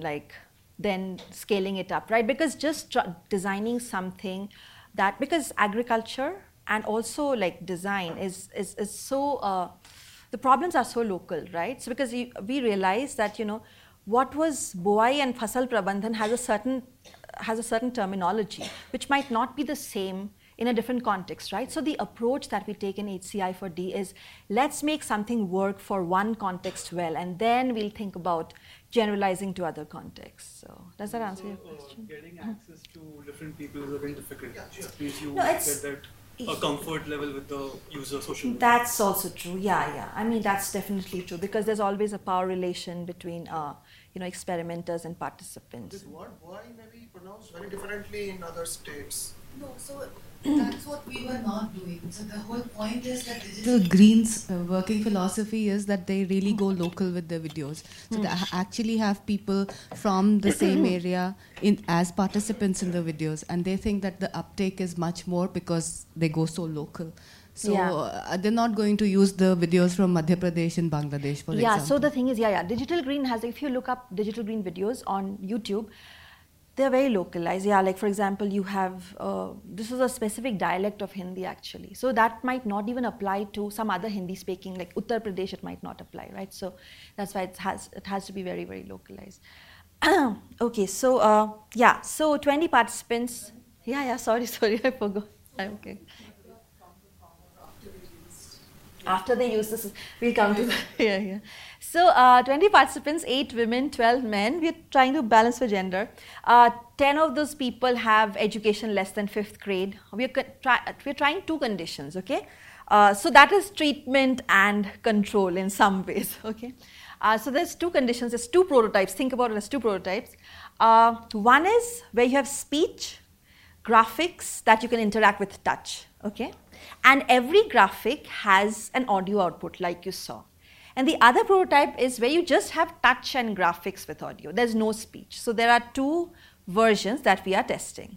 then scaling it up, right? Because just designing something because agriculture and also like design is so the problems are so local, right? So because we realize that what was Buai and Fasal Prabandhan has a certain terminology which might not be the same in a different context, right? So the approach that we take in HCI4D is let's make something work for one context well, and then we'll think about generalizing to other contexts. So does that answer your question? Getting access to different people is a bit difficult. Yeah, sure. Means you get that a comfort level with the user social media. That's also true. Yeah. I mean, that's definitely true because there's always a power relation between experimenters and participants. This word "boy" may be pronounced very differently in other states. No, so that's what we were not doing. So the whole point is that Digital Green's working philosophy is that they really go local with their videos. So they actually have people from the same area as participants in the videos, and they think that the uptake is much more because they go so local. So they're not going to use the videos from Madhya Pradesh and Bangladesh, for example. Yeah, so the thing is, Digital Green has, if you look up Digital Green videos on YouTube, they're very localized. Yeah, like for example, you have, this is a specific dialect of Hindi actually. So that might not even apply to some other Hindi speaking, like Uttar Pradesh, it might not apply, right? So that's why it has to be very, very localized. Okay, so so 20 participants. Sorry, I forgot. Okay. After they use this, we'll come to that. So 20 participants, 8 women, 12 men. We're trying to balance for gender. 10 of those people have education less than 5th grade. We're trying 2 conditions, okay? So that is treatment and control in some ways, okay? So there's 2 conditions, there's 2 prototypes. Think about it as 2 prototypes. One is where you have speech, graphics that you can interact with touch, okay? And every graphic has an audio output like you saw. And the other prototype is where you just have touch and graphics with audio. There's no speech. So there are 2 versions that we are testing.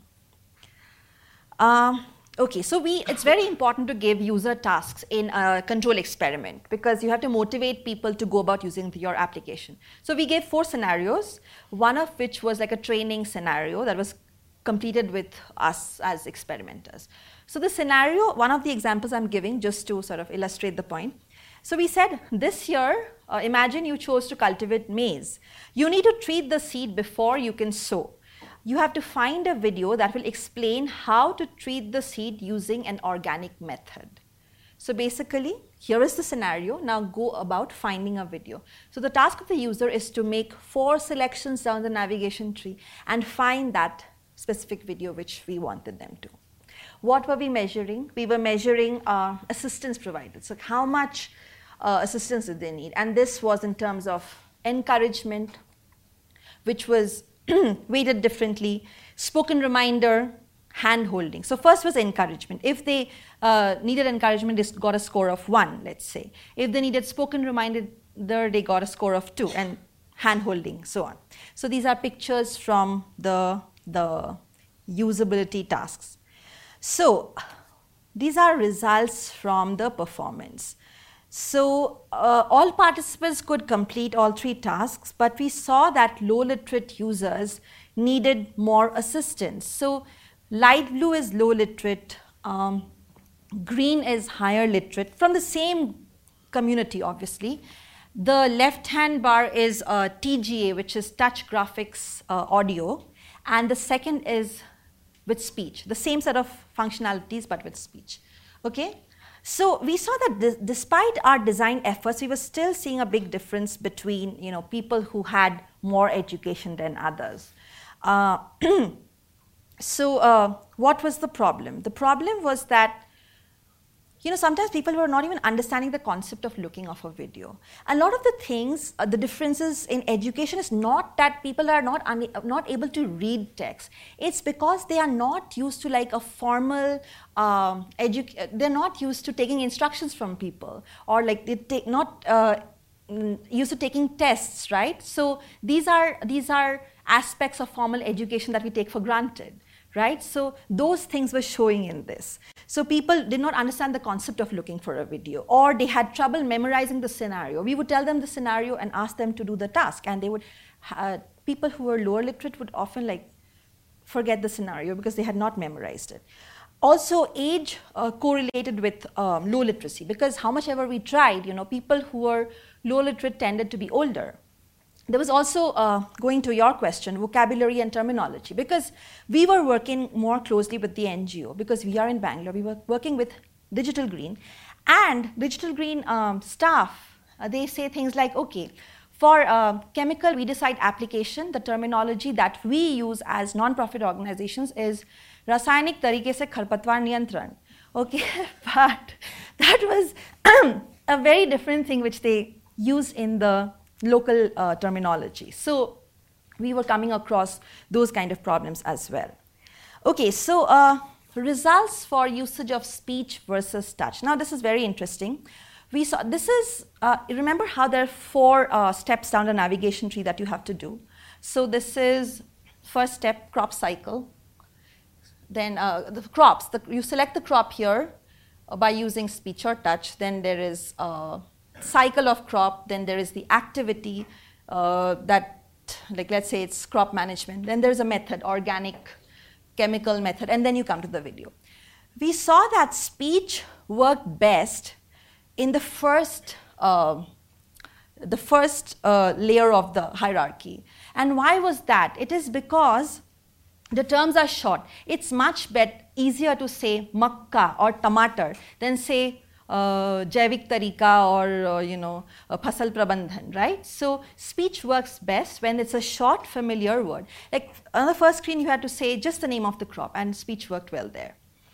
Okay, so it's very important to give user tasks in a control experiment because you have to motivate people to go about using your application. So we gave 4 scenarios, one of which was like a training scenario that was completed with us as experimenters. So the scenario, one of the examples I'm giving just to sort of illustrate the point. So we said this year, imagine you chose to cultivate maize. You need to treat the seed before you can sow. You have to find a video that will explain how to treat the seed using an organic method. So basically, here is the scenario. Now go about finding a video. So the task of the user is to make 4 selections down the navigation tree and find that specific video which we wanted them to. What were we measuring? We were measuring assistance provided. So how much assistance did they need? And this was in terms of encouragement, which was weighted differently, spoken reminder, hand holding. So first was encouragement. If they needed encouragement, they got a score of 1, let's say. If they needed spoken reminder, they got a score of 2, and hand holding, so on. So these are pictures from the usability tasks. So these are results from the performance. So all participants could complete all 3 tasks, but we saw that low literate users needed more assistance. So light blue is low literate, green is higher literate, from the same community obviously. The left-hand bar is TGA, which is touch graphics audio, and the second is with speech, the same set of functionalities but with speech. Okay? So we saw that despite our design efforts, we were still seeing a big difference between people who had more education than others. So what was the problem? The problem was that sometimes people were not even understanding the concept of looking off a video. A lot of the things, the differences in education is not that people are not able to read text. It's because they are not used to like a formal they're not used to taking instructions from people, or like they not used to taking tests, right? So these are aspects of formal education that we take for granted. Right? So those things were showing in this. So people did not understand the concept of looking for a video, or they had trouble memorizing the scenario. We would tell them the scenario and ask them to do the task, and they would, people who were lower literate would often like forget the scenario because they had not memorized it. Also, age correlated with low literacy, because how much ever we tried, people who were low literate tended to be older. There was also, going to your question, vocabulary and terminology, because we were working more closely with the NGO, because we are in Bangalore. We were working with Digital Green, and Digital Green staff, they say things like, okay, for chemical weedicide application, the terminology that we use as non-profit organizations is Rasayanik Tarike Se Kharpatwar Niyantran. Okay, but that was a very different thing which they used in the local terminology. So we were coming across those kind of problems as well. Okay, so results for usage of speech versus touch. Now this is very interesting. We saw, this is, remember how there are 4 steps down the navigation tree that you have to do. So this is first step, crop cycle. Then the crops, you select the crop here by using speech or touch. Then there is cycle of crop, then there is the activity that, like let's say it's crop management, then there's a method, organic, chemical method, and then you come to the video. We saw that speech worked best in the first layer of the hierarchy. And why was that? It is because the terms are short. It's much easier to say makka or tamatar than say Jaivik Tarika or Fasal Prabandhan, right? So speech works best when it's a short, familiar word. Like on the first screen, you had to say just the name of the crop, and speech worked well there.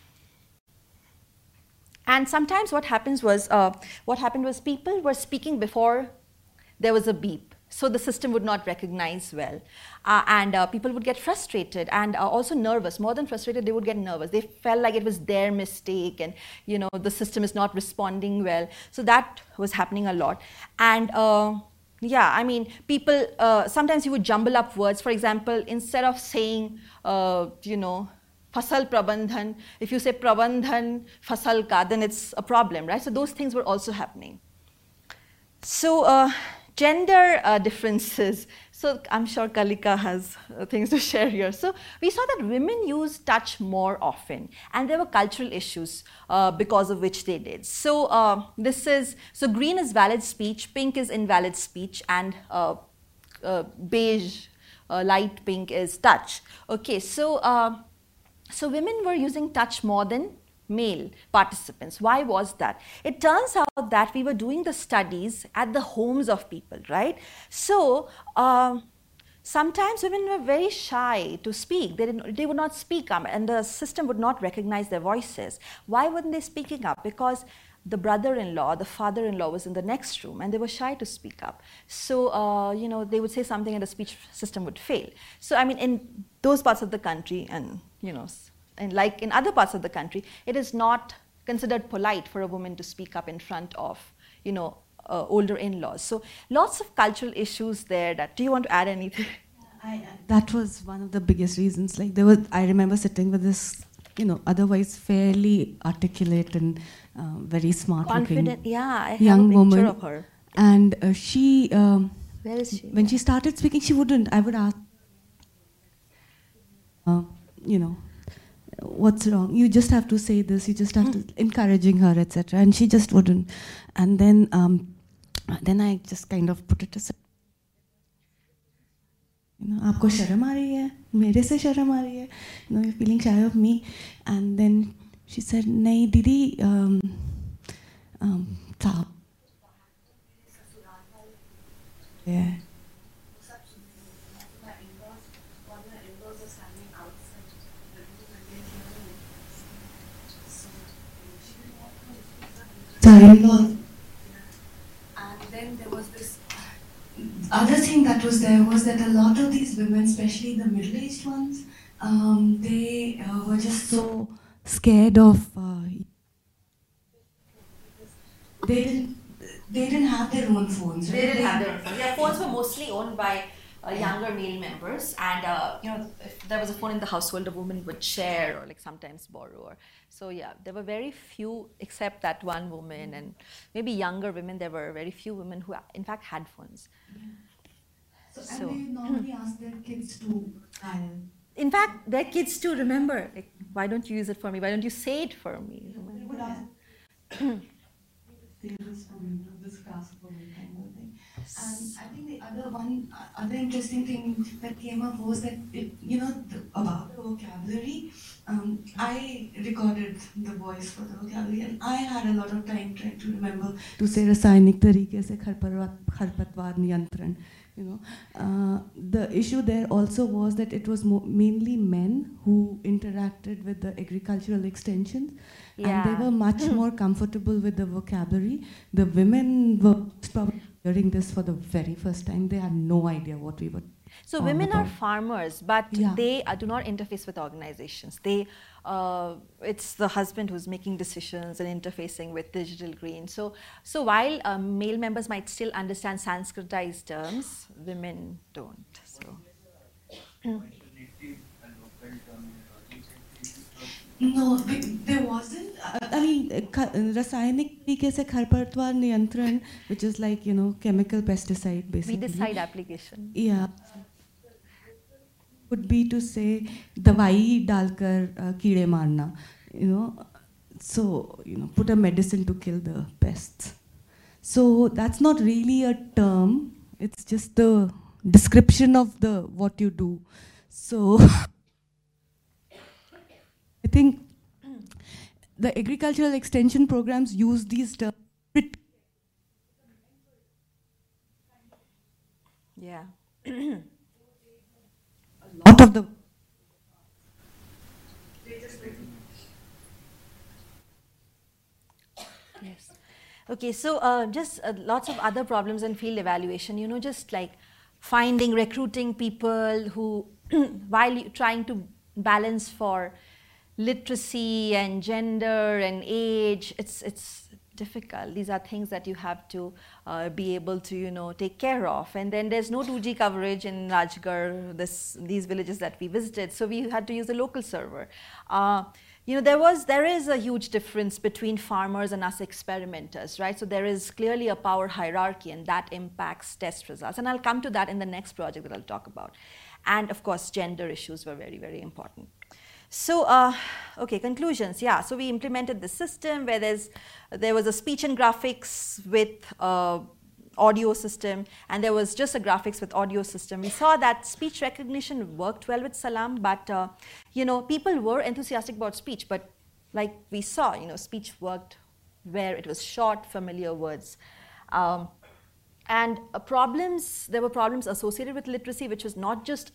And sometimes what happened was people were speaking before there was a beep. So the system would not recognize well. And people would get frustrated and also nervous. More than frustrated, they would get nervous. They felt like it was their mistake and the system is not responding well. So that was happening a lot. And yeah, I mean, people, sometimes you would jumble up words. For example, instead of saying, Fasal Prabandhan, if you say Prabandhan Fasal Ka, then it's a problem, right? So those things were also happening. So gender differences. So I'm sure Kalika has things to share here. So we saw that women use touch more often, and there were cultural issues because of which they did. So so green is valid speech, pink is invalid speech, and beige, light pink is touch. Okay, so so women were using touch more than male participants. Why was that? It turns out that we were doing the studies at the homes of people, right? So sometimes women were very shy to speak. They would not speak up, and the system would not recognize their voices. Why weren't they speaking up? Because the brother-in-law, the father-in-law was in the next room, and they were shy to speak up. So, you know, they would say something and the speech system would fail. So, I mean, in those parts of the country and, you know, and like in other parts of the country, it is not considered polite for a woman to speak up in front of, you know, older in-laws. So, lots of cultural issues there. Do you want to add anything? That was one of the biggest reasons. Like I remember sitting with this, you know, otherwise fairly articulate and very smart confident, yeah, I have young a picture woman. Of her. And she, where is she? When she started speaking, she wouldn't. I would ask, you know, what's wrong? You just have to say this. You just have to encouraging her, etc. And she just wouldn't. And then I just kind of put it aside. You know, आपको शर्म आ रही है? मेरे से शर्म आ रही है? You know, you're feeling shy of me. And then she said, नहीं दीदी, साहब. Yeah. And then there was this other thing that was there was that a lot of these women, especially the middle-aged ones, they were just so scared of. They didn't have their own phones. Right? They didn't have their own phones. Their phones were mostly owned by younger male members, and you know, if there was a phone in the household, a woman would share or like sometimes borrow. So yeah, there were very few, except that one woman and maybe younger women. There were very few women who, in fact, had phones. Yeah. So and they normally ask their kids to. In fact, their kids too remember. Like, why don't you use it for me? Why don't you say it for me? They would ask. This for me, this class for me, kind of thing. And I think the other interesting thing that came up was that about the vocabulary. I recorded the voice for the vocabulary, and I had a lot of time trying to remember to say रासायनिक तरीके से खरपतवार नियंत्रण. You know, the issue there also was that it was mainly men who interacted with the agricultural extensions, and they were much more comfortable with the vocabulary. The women were probably hearing this for the very first time. They had no idea what we were. So women are farmers, but they do not interface with organizations. It's the husband who's making decisions and interfacing with Digital Green. So while male members might still understand Sanskritized terms, women don't. So. No, there wasn't. I mean, रासायनिक तरीके से खरपतवार नियंत्रण, which is like, you know, chemical pesticide basically. Weedicide application. Yeah. Would be to say दवाई डालकर कीड़े मारना, you know, so, you know, put a medicine to kill the pests. So that's not really a term. It's just the description of what you do. So I think the agricultural extension programs use these terms. Yeah. A lot of the. Yes. Okay, so just lots of other problems in field evaluation, you know, just like recruiting people who, while trying to balance for literacy and gender and age, it's difficult. These are things that you have to be able to, you know, take care of. And then there's no 2G coverage in Rajgarh, these villages that we visited, so we had to use a local server. You know, there is a huge difference between farmers and us experimenters, right? So there is clearly a power hierarchy, and that impacts test results. And I'll come to that in the next project that I'll talk about. And of course, gender issues were very, very important. So, okay, conclusions. Yeah, so we implemented the system where there was a speech and graphics with audio system, and there was just a graphics with audio system. We saw that speech recognition worked well with Salam, but you know, people were enthusiastic about speech, but like we saw, you know, speech worked where it was short, familiar words. And there were problems associated with literacy, which was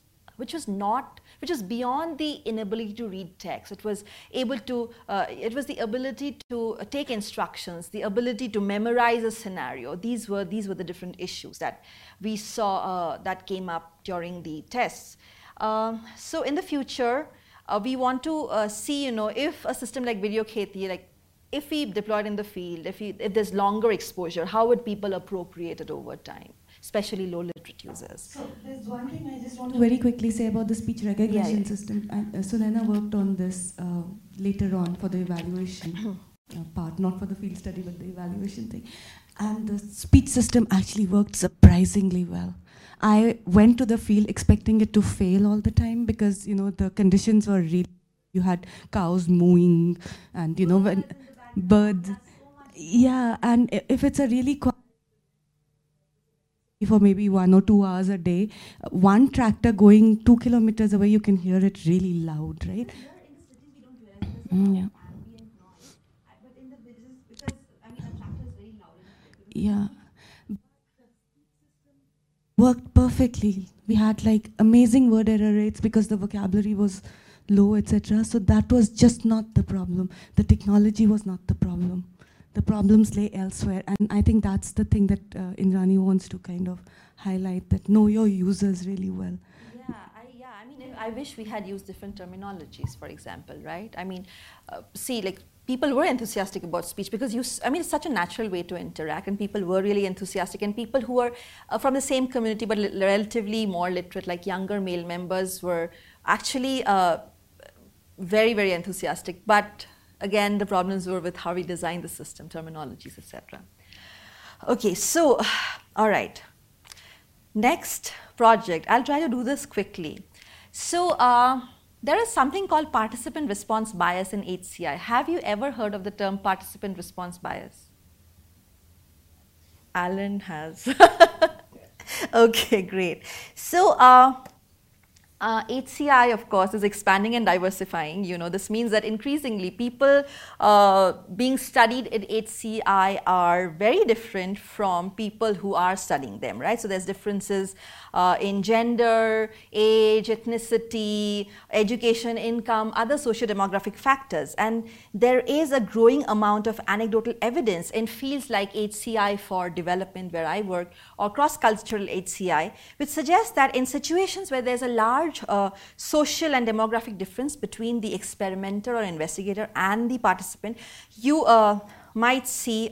beyond the inability to read text. It was the ability to take instructions, the ability to memorize a scenario. These were the different issues that we saw that came up during the tests. So in the future, we want to see, if a system like Video Kheti, if we deploy it in the field, if there's longer exposure, how would people appropriate it over time, especially low literate users? So there's one thing I just want to very quickly say about the speech recognition system. And Sunena worked on this later on for the evaluation part, not for the field study, but the evaluation thing. And the speech system actually worked surprisingly well. I went to the field expecting it to fail all the time because, the conditions were really, you had cows mooing and, when birds. Yeah, and if it's a really quiet for maybe 1 or 2 hours a day, one tractor going 2 kilometers away, you can hear it really loud, right? Yeah. Yeah. Worked perfectly. We had amazing word error rates because the vocabulary was low, etc. So that was just not the problem. The technology was not the problem. The problems lay elsewhere. And I think that's the thing that Indrani wants to kind of highlight, that know your users really well. I wish we had used different terminologies, for example, right? People were enthusiastic about speech because it's such a natural way to interact, and people were really enthusiastic, and people who were from the same community but relatively more literate, like younger male members, were actually very, very enthusiastic. But again, the problems were with how we designed the system, terminologies, etc. Okay, so, all right. Next project, I'll try to do this quickly. So, there is something called participant response bias in HCI. Have you ever heard of the term participant response bias? Alan has. Okay, great. So, HCI, of course, is expanding and diversifying. This means that increasingly people being studied in HCI are very different from people who are studying them, right? So there's differences in gender, age, ethnicity, education, income, other socio-demographic factors. And there is a growing amount of anecdotal evidence in fields like HCI for development, where I work, or cross-cultural HCI, which suggests that in situations where there's a large social and demographic difference between the experimenter or investigator and the participant, you might see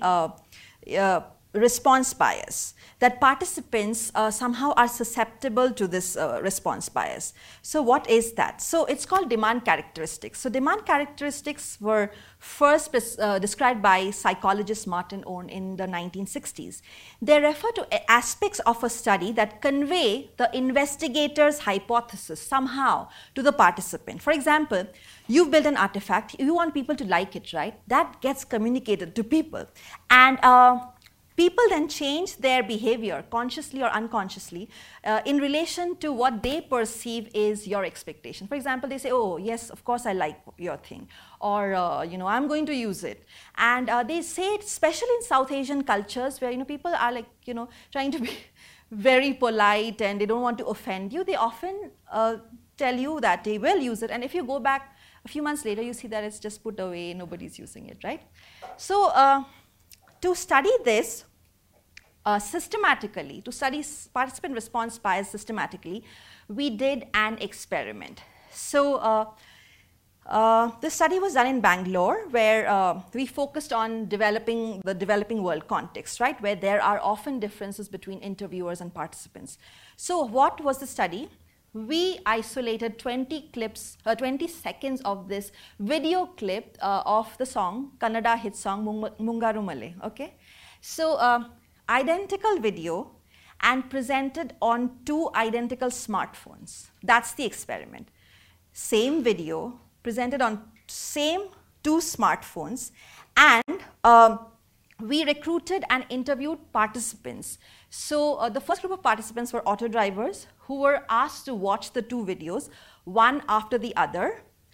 response bias, that participants somehow are susceptible to this response bias. So what is that? So it's called demand characteristics. So demand characteristics were first described by psychologist Martin Orne in the 1960s. They refer to aspects of a study that convey the investigator's hypothesis somehow to the participant. For example, you've built an artifact, you want people to like it, right? That gets communicated to people. And people then change their behavior, consciously or unconsciously, in relation to what they perceive is your expectation. For example, they say, oh, yes, of course I like your thing. Or, I'm going to use it. And they say it, especially in South Asian cultures, where, people are trying to be very polite and they don't want to offend you. They often tell you that they will use it. And if you go back a few months later, you see that it's just put away, nobody's using it, right? So, to study this systematically, to study participant response bias systematically, we did an experiment. So this study was done in Bangalore, where we focused on the developing world context, right, where there are often differences between interviewers and participants. So what was the study? We isolated 20 seconds of this video clip of the song, Kannada hit song, Mungaru Male, okay? So, identical video and presented on 2 identical smartphones. That's the experiment. Same video presented on same 2 smartphones, and we recruited and interviewed participants. So the first group of participants were auto drivers who were asked to watch the 2 videos, one after the other.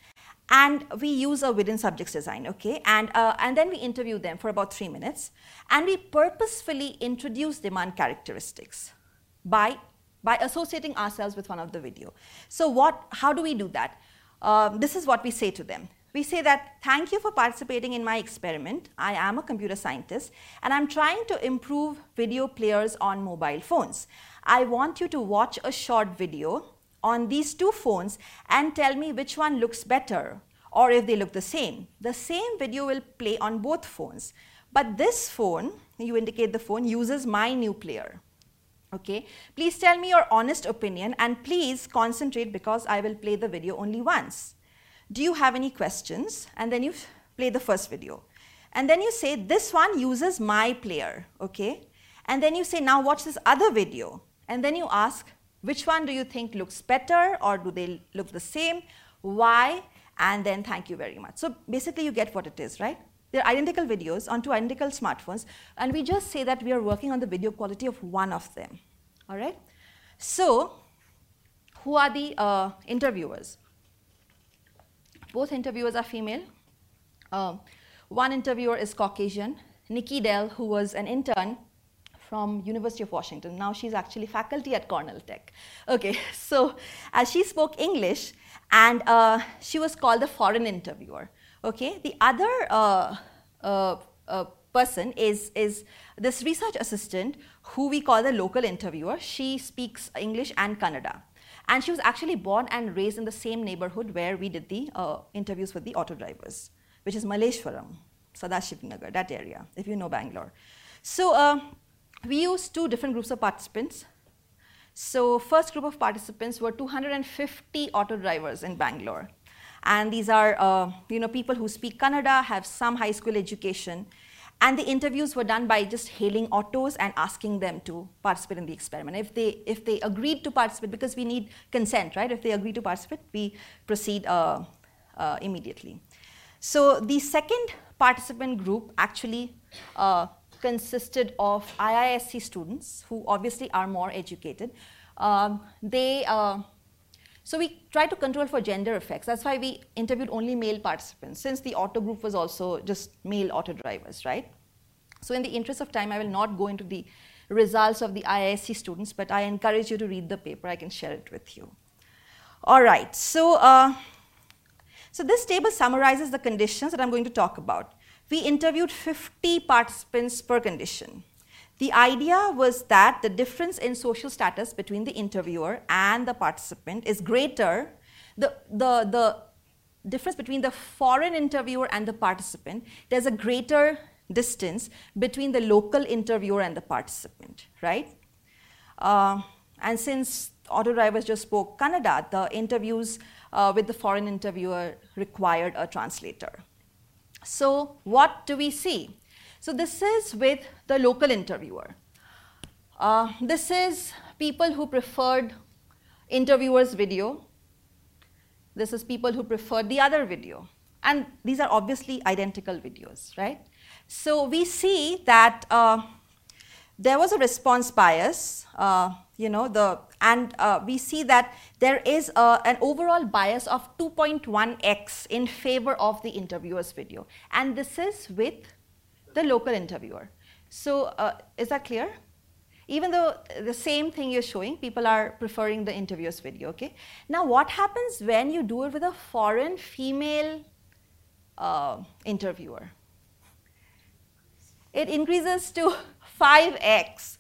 and we use a within subjects design, okay? And then we interview them for about 3 minutes, and we purposefully introduce demand characteristics by associating ourselves with one of the video. So how do we do that? This is what we say to them. We say that, thank you for participating in my experiment. I am a computer scientist, and I'm trying to improve video players on mobile phones. I want you to watch a short video on these 2 phones and tell me which one looks better, or if they look the same. The same video will play on both phones, but this phone, you indicate the phone, uses my new player. Okay, please tell me your honest opinion, and please concentrate because I will play the video only once. Do you have any questions? And then you play the first video. And then you say, this one uses my player, okay? And then you say, now watch this other video. And then you ask, which one do you think looks better, or do they look the same? Why? And then thank you very much. So basically you get what it is, right? They're identical videos on 2 identical smartphones, and we just say that we are working on the video quality of one of them, all right? So who are the interviewers? Both interviewers are female. One interviewer is Caucasian, Nikki Dell, who was an intern from University of Washington. Now she's actually faculty at Cornell Tech. Okay, so she spoke English, and she was called the foreign interviewer. Okay, the other person is this research assistant, who we call the local interviewer. She speaks English and Kannada. And she was actually born and raised in the same neighborhood where we did the interviews with the auto drivers, which is Malleshwaram, Sadashivnagar, that area, if you know Bangalore. So we used 2 different groups of participants. So first group of participants were 250 auto drivers in Bangalore. And these are people who speak Kannada, have some high school education. And the interviews were done by just hailing autos and asking them to participate in the experiment. If they agreed to participate, because we need consent, right? If they agree to participate, we proceed immediately. So the second participant group actually consisted of IISc students, who obviously are more educated. So we try to control for gender effects. That's why we interviewed only male participants, since the auto group was also just male auto drivers, right? So in the interest of time, I will not go into the results of the IISc students, but I encourage you to read the paper. I can share it with you. All right, so this table summarizes the conditions that I'm going to talk about. We interviewed 50 participants per condition. The idea was that the difference in social status between the interviewer and the participant is greater. The difference between the foreign interviewer and the participant, there's a greater distance between the local interviewer and the participant, right? And since auto drivers just spoke Kannada, the interviews with the foreign interviewer required a translator. So what do we see? So this is with the local interviewer. This is people who preferred interviewer's video. This is people who preferred the other video. And these are obviously identical videos, right? So we see that there was a response bias, we see that there is an overall bias of 2.1x in favor of the interviewer's video. And this is with the local interviewer. So is that clear? Even though the same thing you're showing, people are preferring the interviewer's video, okay? Now what happens when you do it with a foreign female interviewer? It increases to 5x.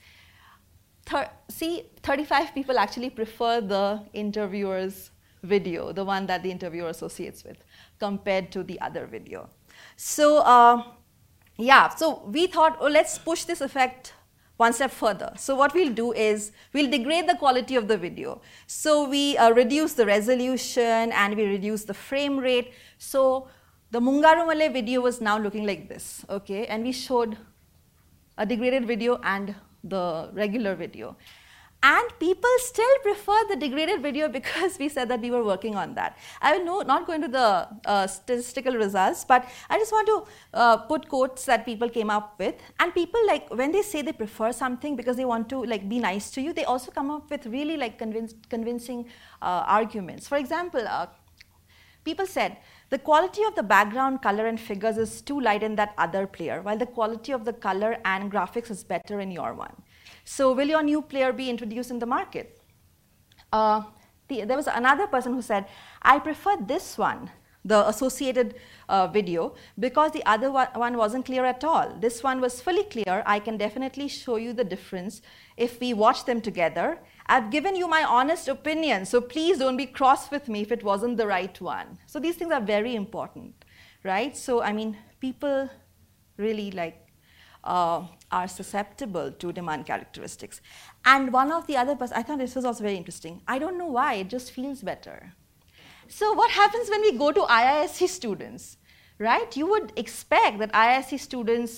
35 people actually prefer the interviewer's video, the one that the interviewer associates with, compared to the other video. So so we thought, oh, let's push this effect one step further. So what we'll do is we'll degrade the quality of the video. So we reduce the resolution and we reduce the frame rate. So the Mungarumale video was now looking like this, okay? And we showed a degraded video and the regular video. And people still prefer the degraded video because we said that we were working on that. I will not go into the statistical results, but I just want to put quotes that people came up with. And people, like, when they say they prefer something because they want to be nice to you, they also come up with really convincing arguments. For example, people said, the quality of the background, color, and figures is too light in that other player, while the quality of the color and graphics is better in your one. So will your new player be introduced in the market? There was another person who said, I prefer this one, the associated video, because the other one wasn't clear at all. This one was fully clear. I can definitely show you the difference if we watch them together. I've given you my honest opinion, so please don't be cross with me if it wasn't the right one. So these things are very important, right? So, I mean, people really are susceptible to demand characteristics. And one of the other person, I thought this was also very interesting. I don't know why, it just feels better. So what happens when we go to IISc students, right? You would expect that IISc students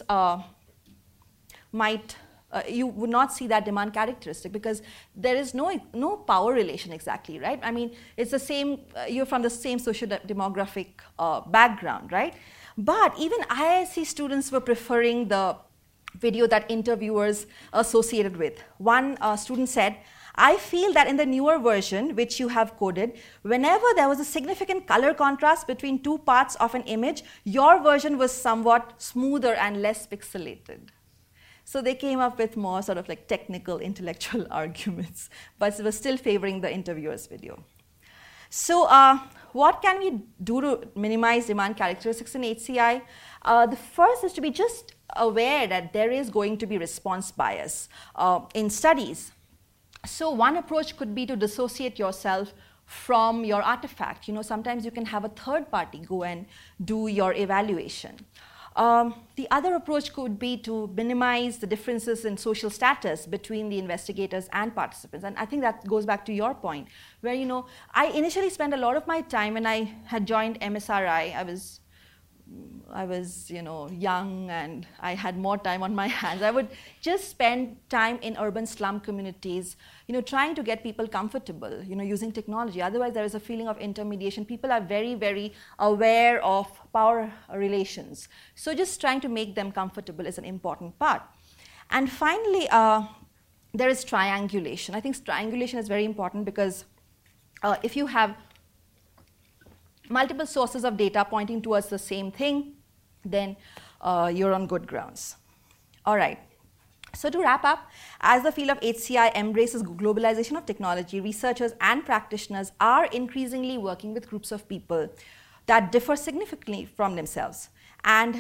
you would not see that demand characteristic because there is no power relation exactly, right? I mean, it's the same, you're from the same socio-demographic background, right? But even IISc students were preferring the video that interviewers associated with. One student said, I feel that in the newer version, which you have coded, whenever there was a significant color contrast between two parts of an image, your version was somewhat smoother and less pixelated. So they came up with more sort of like technical, intellectual arguments, but it was still favoring the interviewer's video. So what can we do to minimize demand characteristics in HCI? The first is to be just aware that there is going to be response bias in studies. So one approach could be to dissociate yourself from your artifact. You know, sometimes you can have a third party go and do your evaluation. The other approach could be to minimize the differences in social status between the investigators and participants. And I think that goes back to your point, where, you know, I initially spent a lot of my time when I had joined MSRI. I was, you know, young and I had more time on my hands. I would just spend time in urban slum communities, you know, trying to get people comfortable, you know, using technology. Otherwise, there is a feeling of intermediation. People are very, very aware of power relations. So just trying to make them comfortable is an important part. And finally, there is triangulation. I think triangulation is very important because if you have multiple sources of data pointing towards the same thing, then you're on good grounds. All right. So to wrap up, as the field of HCI embraces globalization of technology, researchers and practitioners are increasingly working with groups of people that differ significantly from themselves. And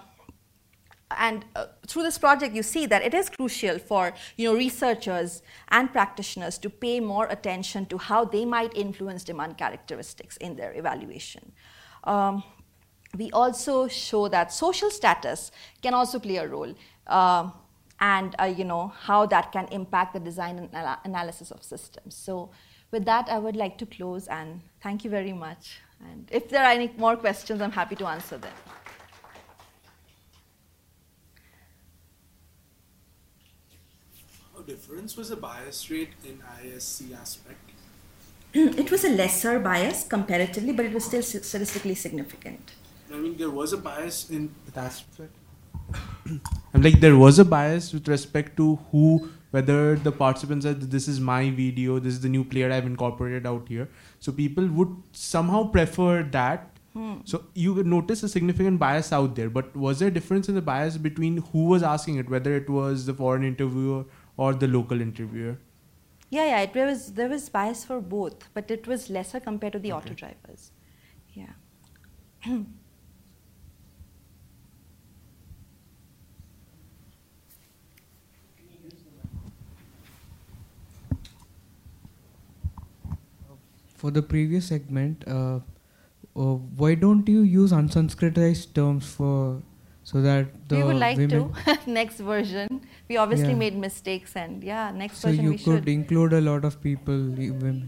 through this project, you see that it is crucial for, you know, researchers and practitioners to pay more attention to how they might influence demand characteristics in their evaluation. We also show that social status can also play a role, and you know, how that can impact the design and analysis of systems. So with that, I would like to close and thank you very much. And if there are any more questions, I'm happy to answer them. Difference was the bias rate in IISc aspect? It was a lesser bias comparatively, but it was still statistically significant. I mean, there was a bias in that aspect. I'm like, there was a bias with respect to whether the participants said, this is my video, this is the new player I've incorporated out here. So people would somehow prefer that. So you would notice a significant bias out there, but was there a difference in the bias between who was asking it, whether it was the foreign interviewer or the local interviewer? Yeah, there was bias for both, but it was lesser compared to the auto drivers. Yeah. For the previous segment, why don't you use unsanskritized terms so that the we would like women to next version. We obviously made mistakes, and next version we should. So you could include a lot of people, women.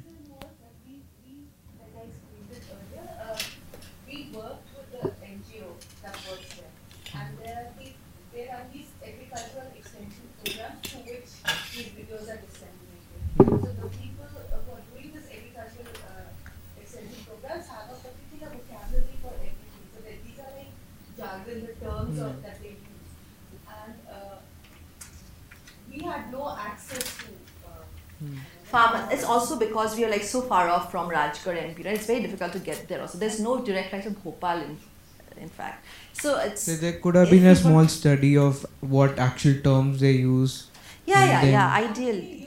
We worked with the NGO that works there, and there are these agricultural extension programs to which these videos are disseminated. So the people who are doing this agricultural extension programs have a particular vocabulary for everything. So these are like jargon, the terms that they use, and we had no access to farmers. It's also because we are like so far off from Rajgarh MP. Right? It's very difficult to get there. Also, there's no direct flight to Bhopal. In fact, so it's. So there could have been a small study of what actual terms they use. Ideally.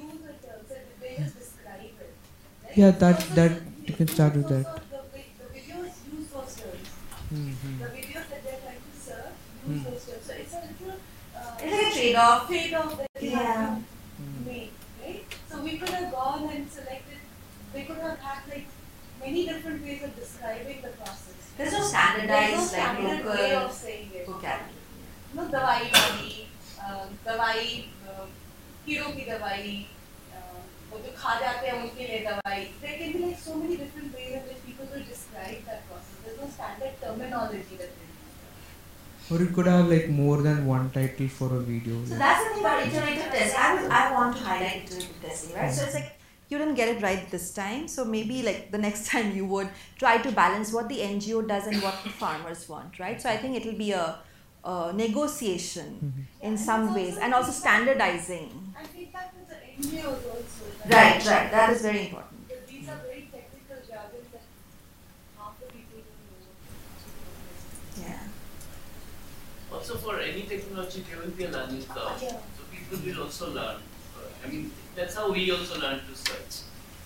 Yeah, that you can start with that. The videos use those terms. The videos that they're trying to serve use those terms. So it's a little. It's like a trade-off. Trade-off that you have to make, right? So we could have gone and selected. They could have had like many different ways of describing the process. There's no standardized standard local way of saying it. vocabulary. No, dawai body, dawai, hero ki dawai, वो जो खा जाते हैं उनके लिए दवाई. There can be like so many different ways in which people will describe that process. There's no standard terminology that they use. Or you could have like more than one title for a video. So that's the thing about iterative testing. I want to highlight iterative testing, right? So it's like you didn't get it right this time, so maybe like the next time you would try to balance what the NGO does and what the farmers want, right? So I think it'll be a negotiation in some ways, and also standardizing. And feedback with the NGOs also. Right. That is very important. Because these are very technical jargons that half the people don't know. Yeah. Also, for any technology, there will be a learning curve. Yeah. So people will also learn. I mean, that's how we also learn to search.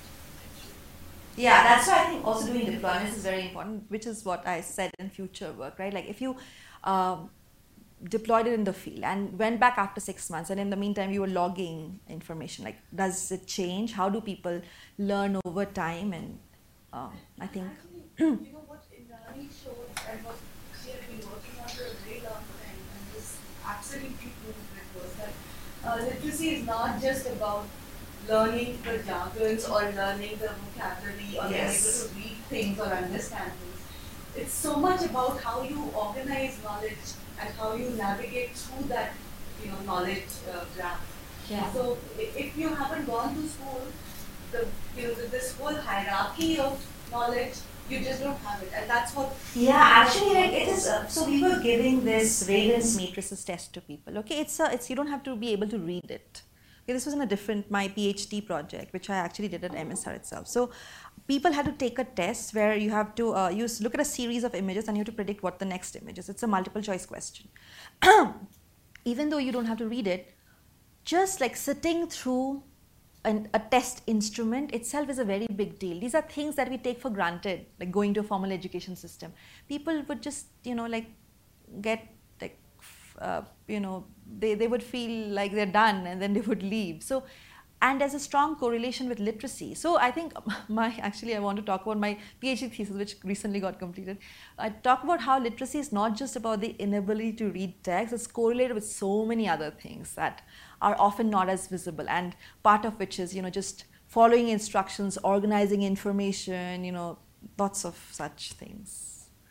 Yeah, that's why I think also doing deployments is very important, which is what I said in future work, right? Like if you deployed it in the field and went back after 6 months, and in the meantime you were logging information, like does it change? How do people learn over time? And I think Actually, you know what Indrani showed and what she had been working on for a very long time, and this absolutely proved it was that literacy is not just about learning the jargons or learning the vocabulary or being able to read things or understand things. It's so much about how you organize knowledge and how you navigate through that, knowledge graph. Yeah. So if you haven't gone to school, this whole hierarchy of knowledge, you just don't have it, and that's what. Yeah, actually, like it is. So we were giving this Raven's matrices test to people. Okay, it's you don't have to be able to read it. Okay, this was in my PhD project, which I actually did at MSR itself. So people had to take a test where you have to look at a series of images and you have to predict what the next image is. It's a multiple choice question. Even though you don't have to read it, just like sitting through a test instrument itself is a very big deal. These are things that we take for granted, like going to a formal education system. People would just, get they would feel like they're done and then they would leave. So, and there's a strong correlation with literacy. So I think I want to talk about my PhD thesis, which recently got completed. I talk about how literacy is not just about the inability to read text, it's correlated with so many other things that are often not as visible, and part of which is, just following instructions, organizing information, lots of such things.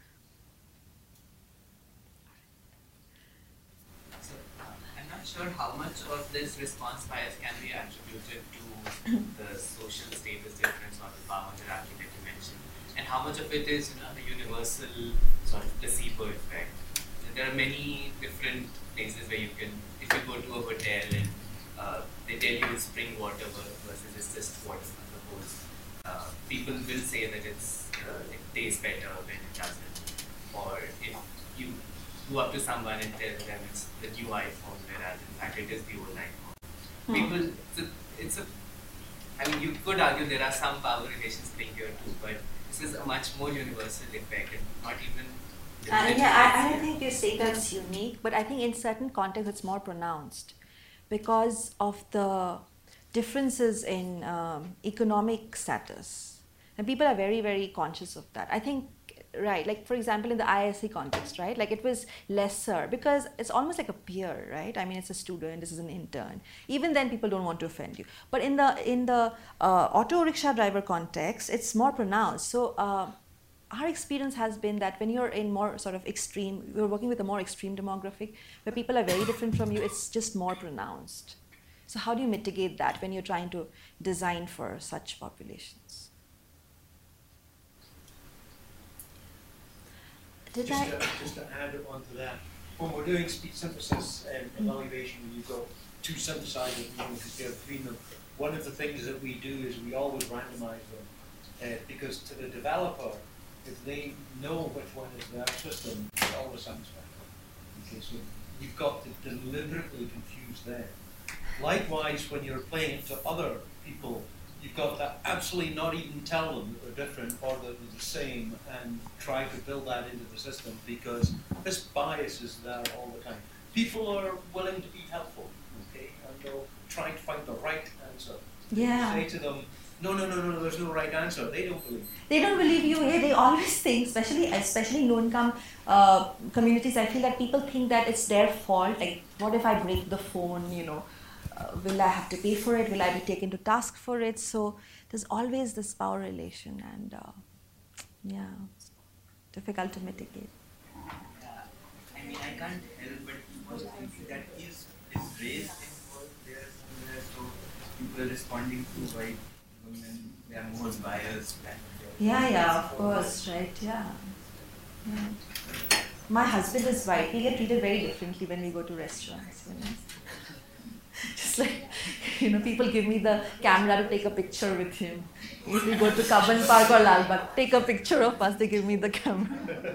Sure how much of this response bias can be attributed to the social status difference or the power hierarchy that you mentioned, and how much of it is the universal sort of placebo effect. There are many different places where you can, if you go to a hotel and they tell you it's spring water versus it's just water from the hose, people will say that it tastes better when it doesn't. Or if you go up to someone and tell them it's the new iPhone, whereas in fact it is the old iPhone. People, you could argue there are some power relations playing here too, but this is a much more universal effect and not even. I don't think you say that's unique, but I think in certain contexts it's more pronounced because of the differences in economic status, and people are very, very conscious of that. I think. Right, like for example in the ISC context, right, like it was lesser because it's almost like a peer, right? I mean, it's a student, this is an intern. Even then people don't want to offend you. But in the auto rickshaw driver context, it's more pronounced. So our experience has been that when you're in more sort of extreme, you're working with a more extreme demographic where people are very different from you, it's just more pronounced. So how do you mitigate that when you're trying to design for such populations? Just to add on to that, when we're doing speech synthesis and evaluation, you've got two synthesizers and you compare between them. one of the things that we do is we always randomize them because to the developer, if they know which one is their system, it always sounds better. Okay, so you've got to deliberately confuse them. Likewise, when you're playing it to other people, you've got to absolutely not even tell them that they're different or that they're the same and try to build that into the system because this bias is there all the time. People are willing to be helpful, okay, and they'll try to find the right answer. Yeah. You say to them, no, there's no right answer. They don't believe. They don't believe you. Yeah, they always think, especially in low-income communities, I feel that people think that it's their fault. Like, what if I break the phone, will I have to pay for it? Will I be taken to task for it? So there's always this power relation and it's difficult to mitigate. I mean, I can't help but was thinking that is race involved there somewhere, so people responding to white women, they are more biased. Yeah, of course, right, yeah. My husband is white. We get treated very differently when we go to restaurants. Just like, people give me the camera to take a picture with him. If we go to Kaban Park or Lal Bagh, take a picture of us, they give me the camera.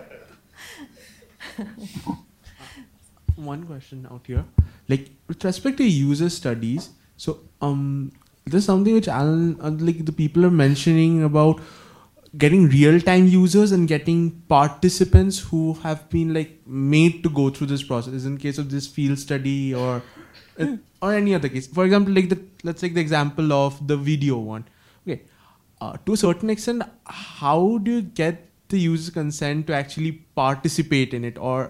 One question out here. Like, with respect to user studies, so there's something which Alan, the people are mentioning about getting real-time users and getting participants who have been made to go through this process in case of this field study or any other case. For example, let's take the example of the video one. Okay, to a certain extent, how do you get the user consent to actually participate in it, or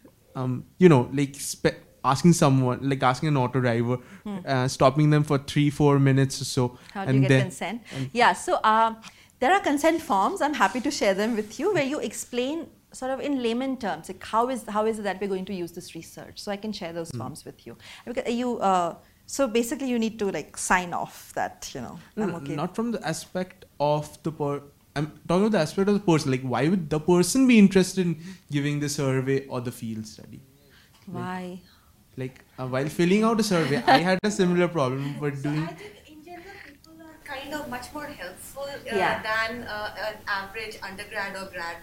asking someone, asking an auto driver, stopping them for 3-4 minutes or so. How do you get consent? Yeah, so there are consent forms. I'm happy to share them with you, where you explain sort of in layman terms, like how is it that we're going to use this research. So I can share those forms with you. Because so basically you need to sign off that, I'm okay. Not from the aspect of I'm talking about the aspect of the person. Why would the person be interested in giving the survey or the field study? Why? While filling out a survey, I had a similar problem. But I think in general, people are kind of much more helpful than an average undergrad or grad.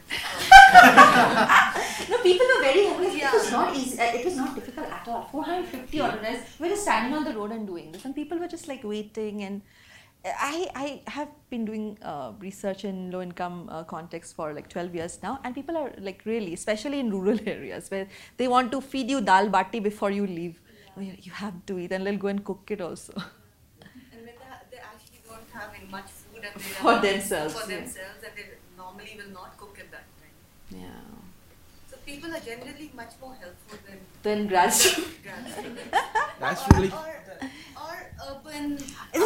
No, people were very helpful. It was not easy. It was not difficult at all. 450 ordinals. We were just standing on the road and doing this, and people were just waiting. And I have been doing research in low-income context for 12 years now, and people are really, especially in rural areas where they want to feed you dal bati before you leave. You have to eat, and they'll go and cook it also. And when they actually don't have much food and they for themselves, and they normally will not cook at that time. Yeah. So people are generally much more helpful than grad students. That's really. Or urban.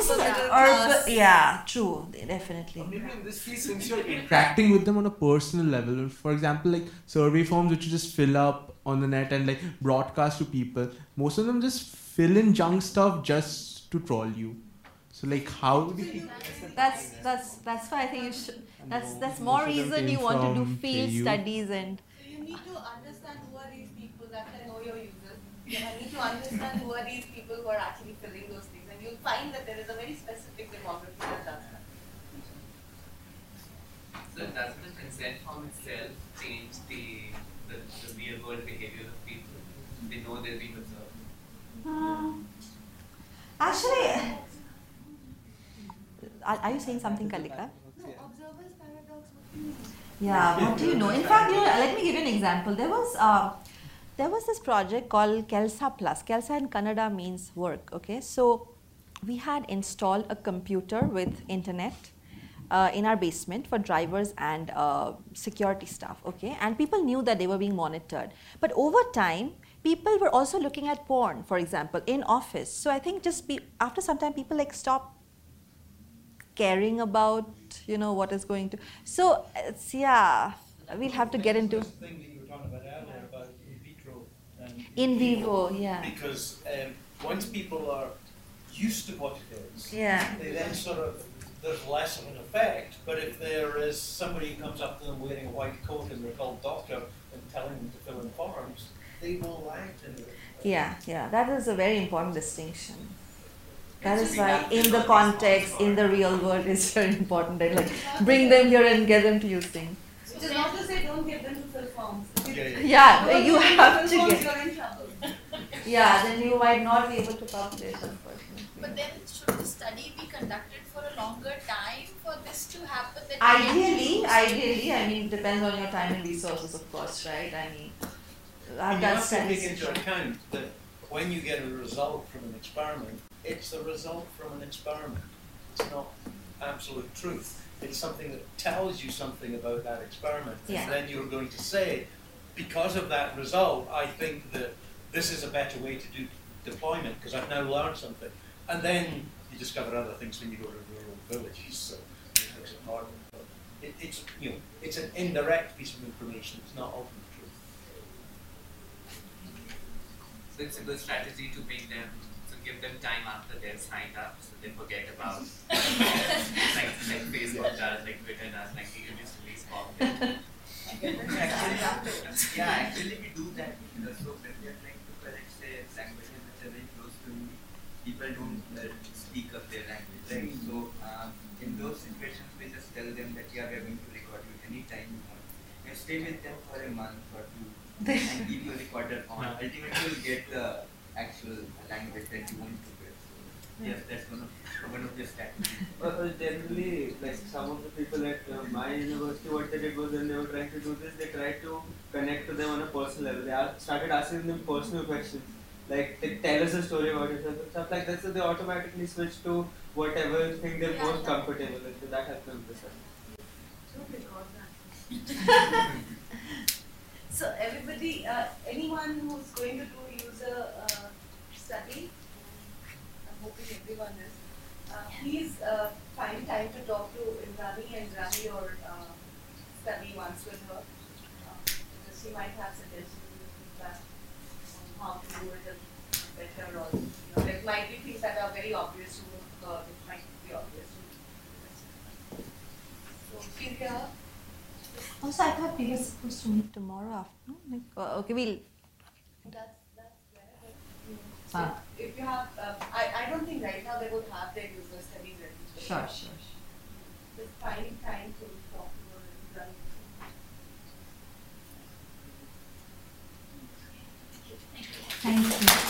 Yeah, true, definitely. Maybe in this case, since you're interacting with them on a personal level, for example, survey forms which you just fill up on the net and broadcast to people, most of them just fill in junk stuff just to troll you. So how would you? That's why I think you should. That's more reason you want to do field studies and. So you need to understand who are these people that can know your users. You need to understand who are these people who are actually filling those things, and you'll find that there is a very specific demography that does that. So does the consent form itself change the real world behavior of people? They know they're being observed. Actually, are you saying something, Kalika? No, observer's paradox. Yeah, what do you know? In fact, let me give you an example. There was this project called Kelsa Plus. Kelsa in Kannada means work, okay? So we had installed a computer with internet in our basement for drivers and security staff, okay? And people knew that they were being monitored. But over time, people were also looking at porn, for example, in office. So I think after some time, people stop caring about, what is going to. So, we'll have to get into. Thing that you were talking about earlier about in vitro. In vivo, yeah. Because once people are used to what it is, they then there's less of an effect. But if there is somebody who comes up to them wearing a white coat and they're called doctor and telling them to fill in forms, they will act in it. Yeah, that is a very important distinction. That is why in the context, in the real world is very important. And like bring them here and get them to use things. Which is not to say don't get them to fill forms. Yeah, you have to You're get. in trouble. Yeah, then you might not be able to publish, unfortunately. But then should the study be conducted for a longer time for this to happen? That Ideally, I mean, it depends on your time and resources, of course, right? I mean, I've You done have to take studies. into account that when you get a result from an experiment, it's a result from an experiment. It's not absolute truth. It's something that tells you something about that experiment. Yeah. And then you're going to say, because of that result, I think that this is a better way to do deployment because I've now learned something. And then you discover other things when you go to rural villages. So it's a part of it. But it's, you know, it's an indirect piece of information. It's not ultimate truth. So it's a good strategy to make them, to give them time after they're signed up, so they forget about like Facebook does, like Twitter does, like you just release all of them. Actually we do that. So when we are trying to correct say languages which are very close to me, people don't speak of their language, right? So in those situations we just tell them that we are going to record you anytime you want. You stay with them for a month or two and keep your recorder on. Ultimately you'll get the actual language that you want to get. Yes, that's one of the strategies. Generally, like some of the people at my university, what they did was when they were trying to do this, they tried to connect to them on a personal level. They started asking them personal questions, like tell us a story about yourself and stuff like that. So they automatically switch to whatever thing they're most comfortable with. So that helps them decide. Don't record that. So everybody, anyone who's going to do user study, I'm hoping everyone is, please find time to talk to Indrani and Rahi or study once with her. Because she might have suggestions and feedback on how to do it better or there might be things that are very obvious to her, which might be obvious to you. So she's here. Also, I thought we were supposed to meet tomorrow afternoon. Like, okay, we'll. That's so if you have, I don't think right now they would have their user studies ready. Sure. Just finding time to talk to her and run. Thank you.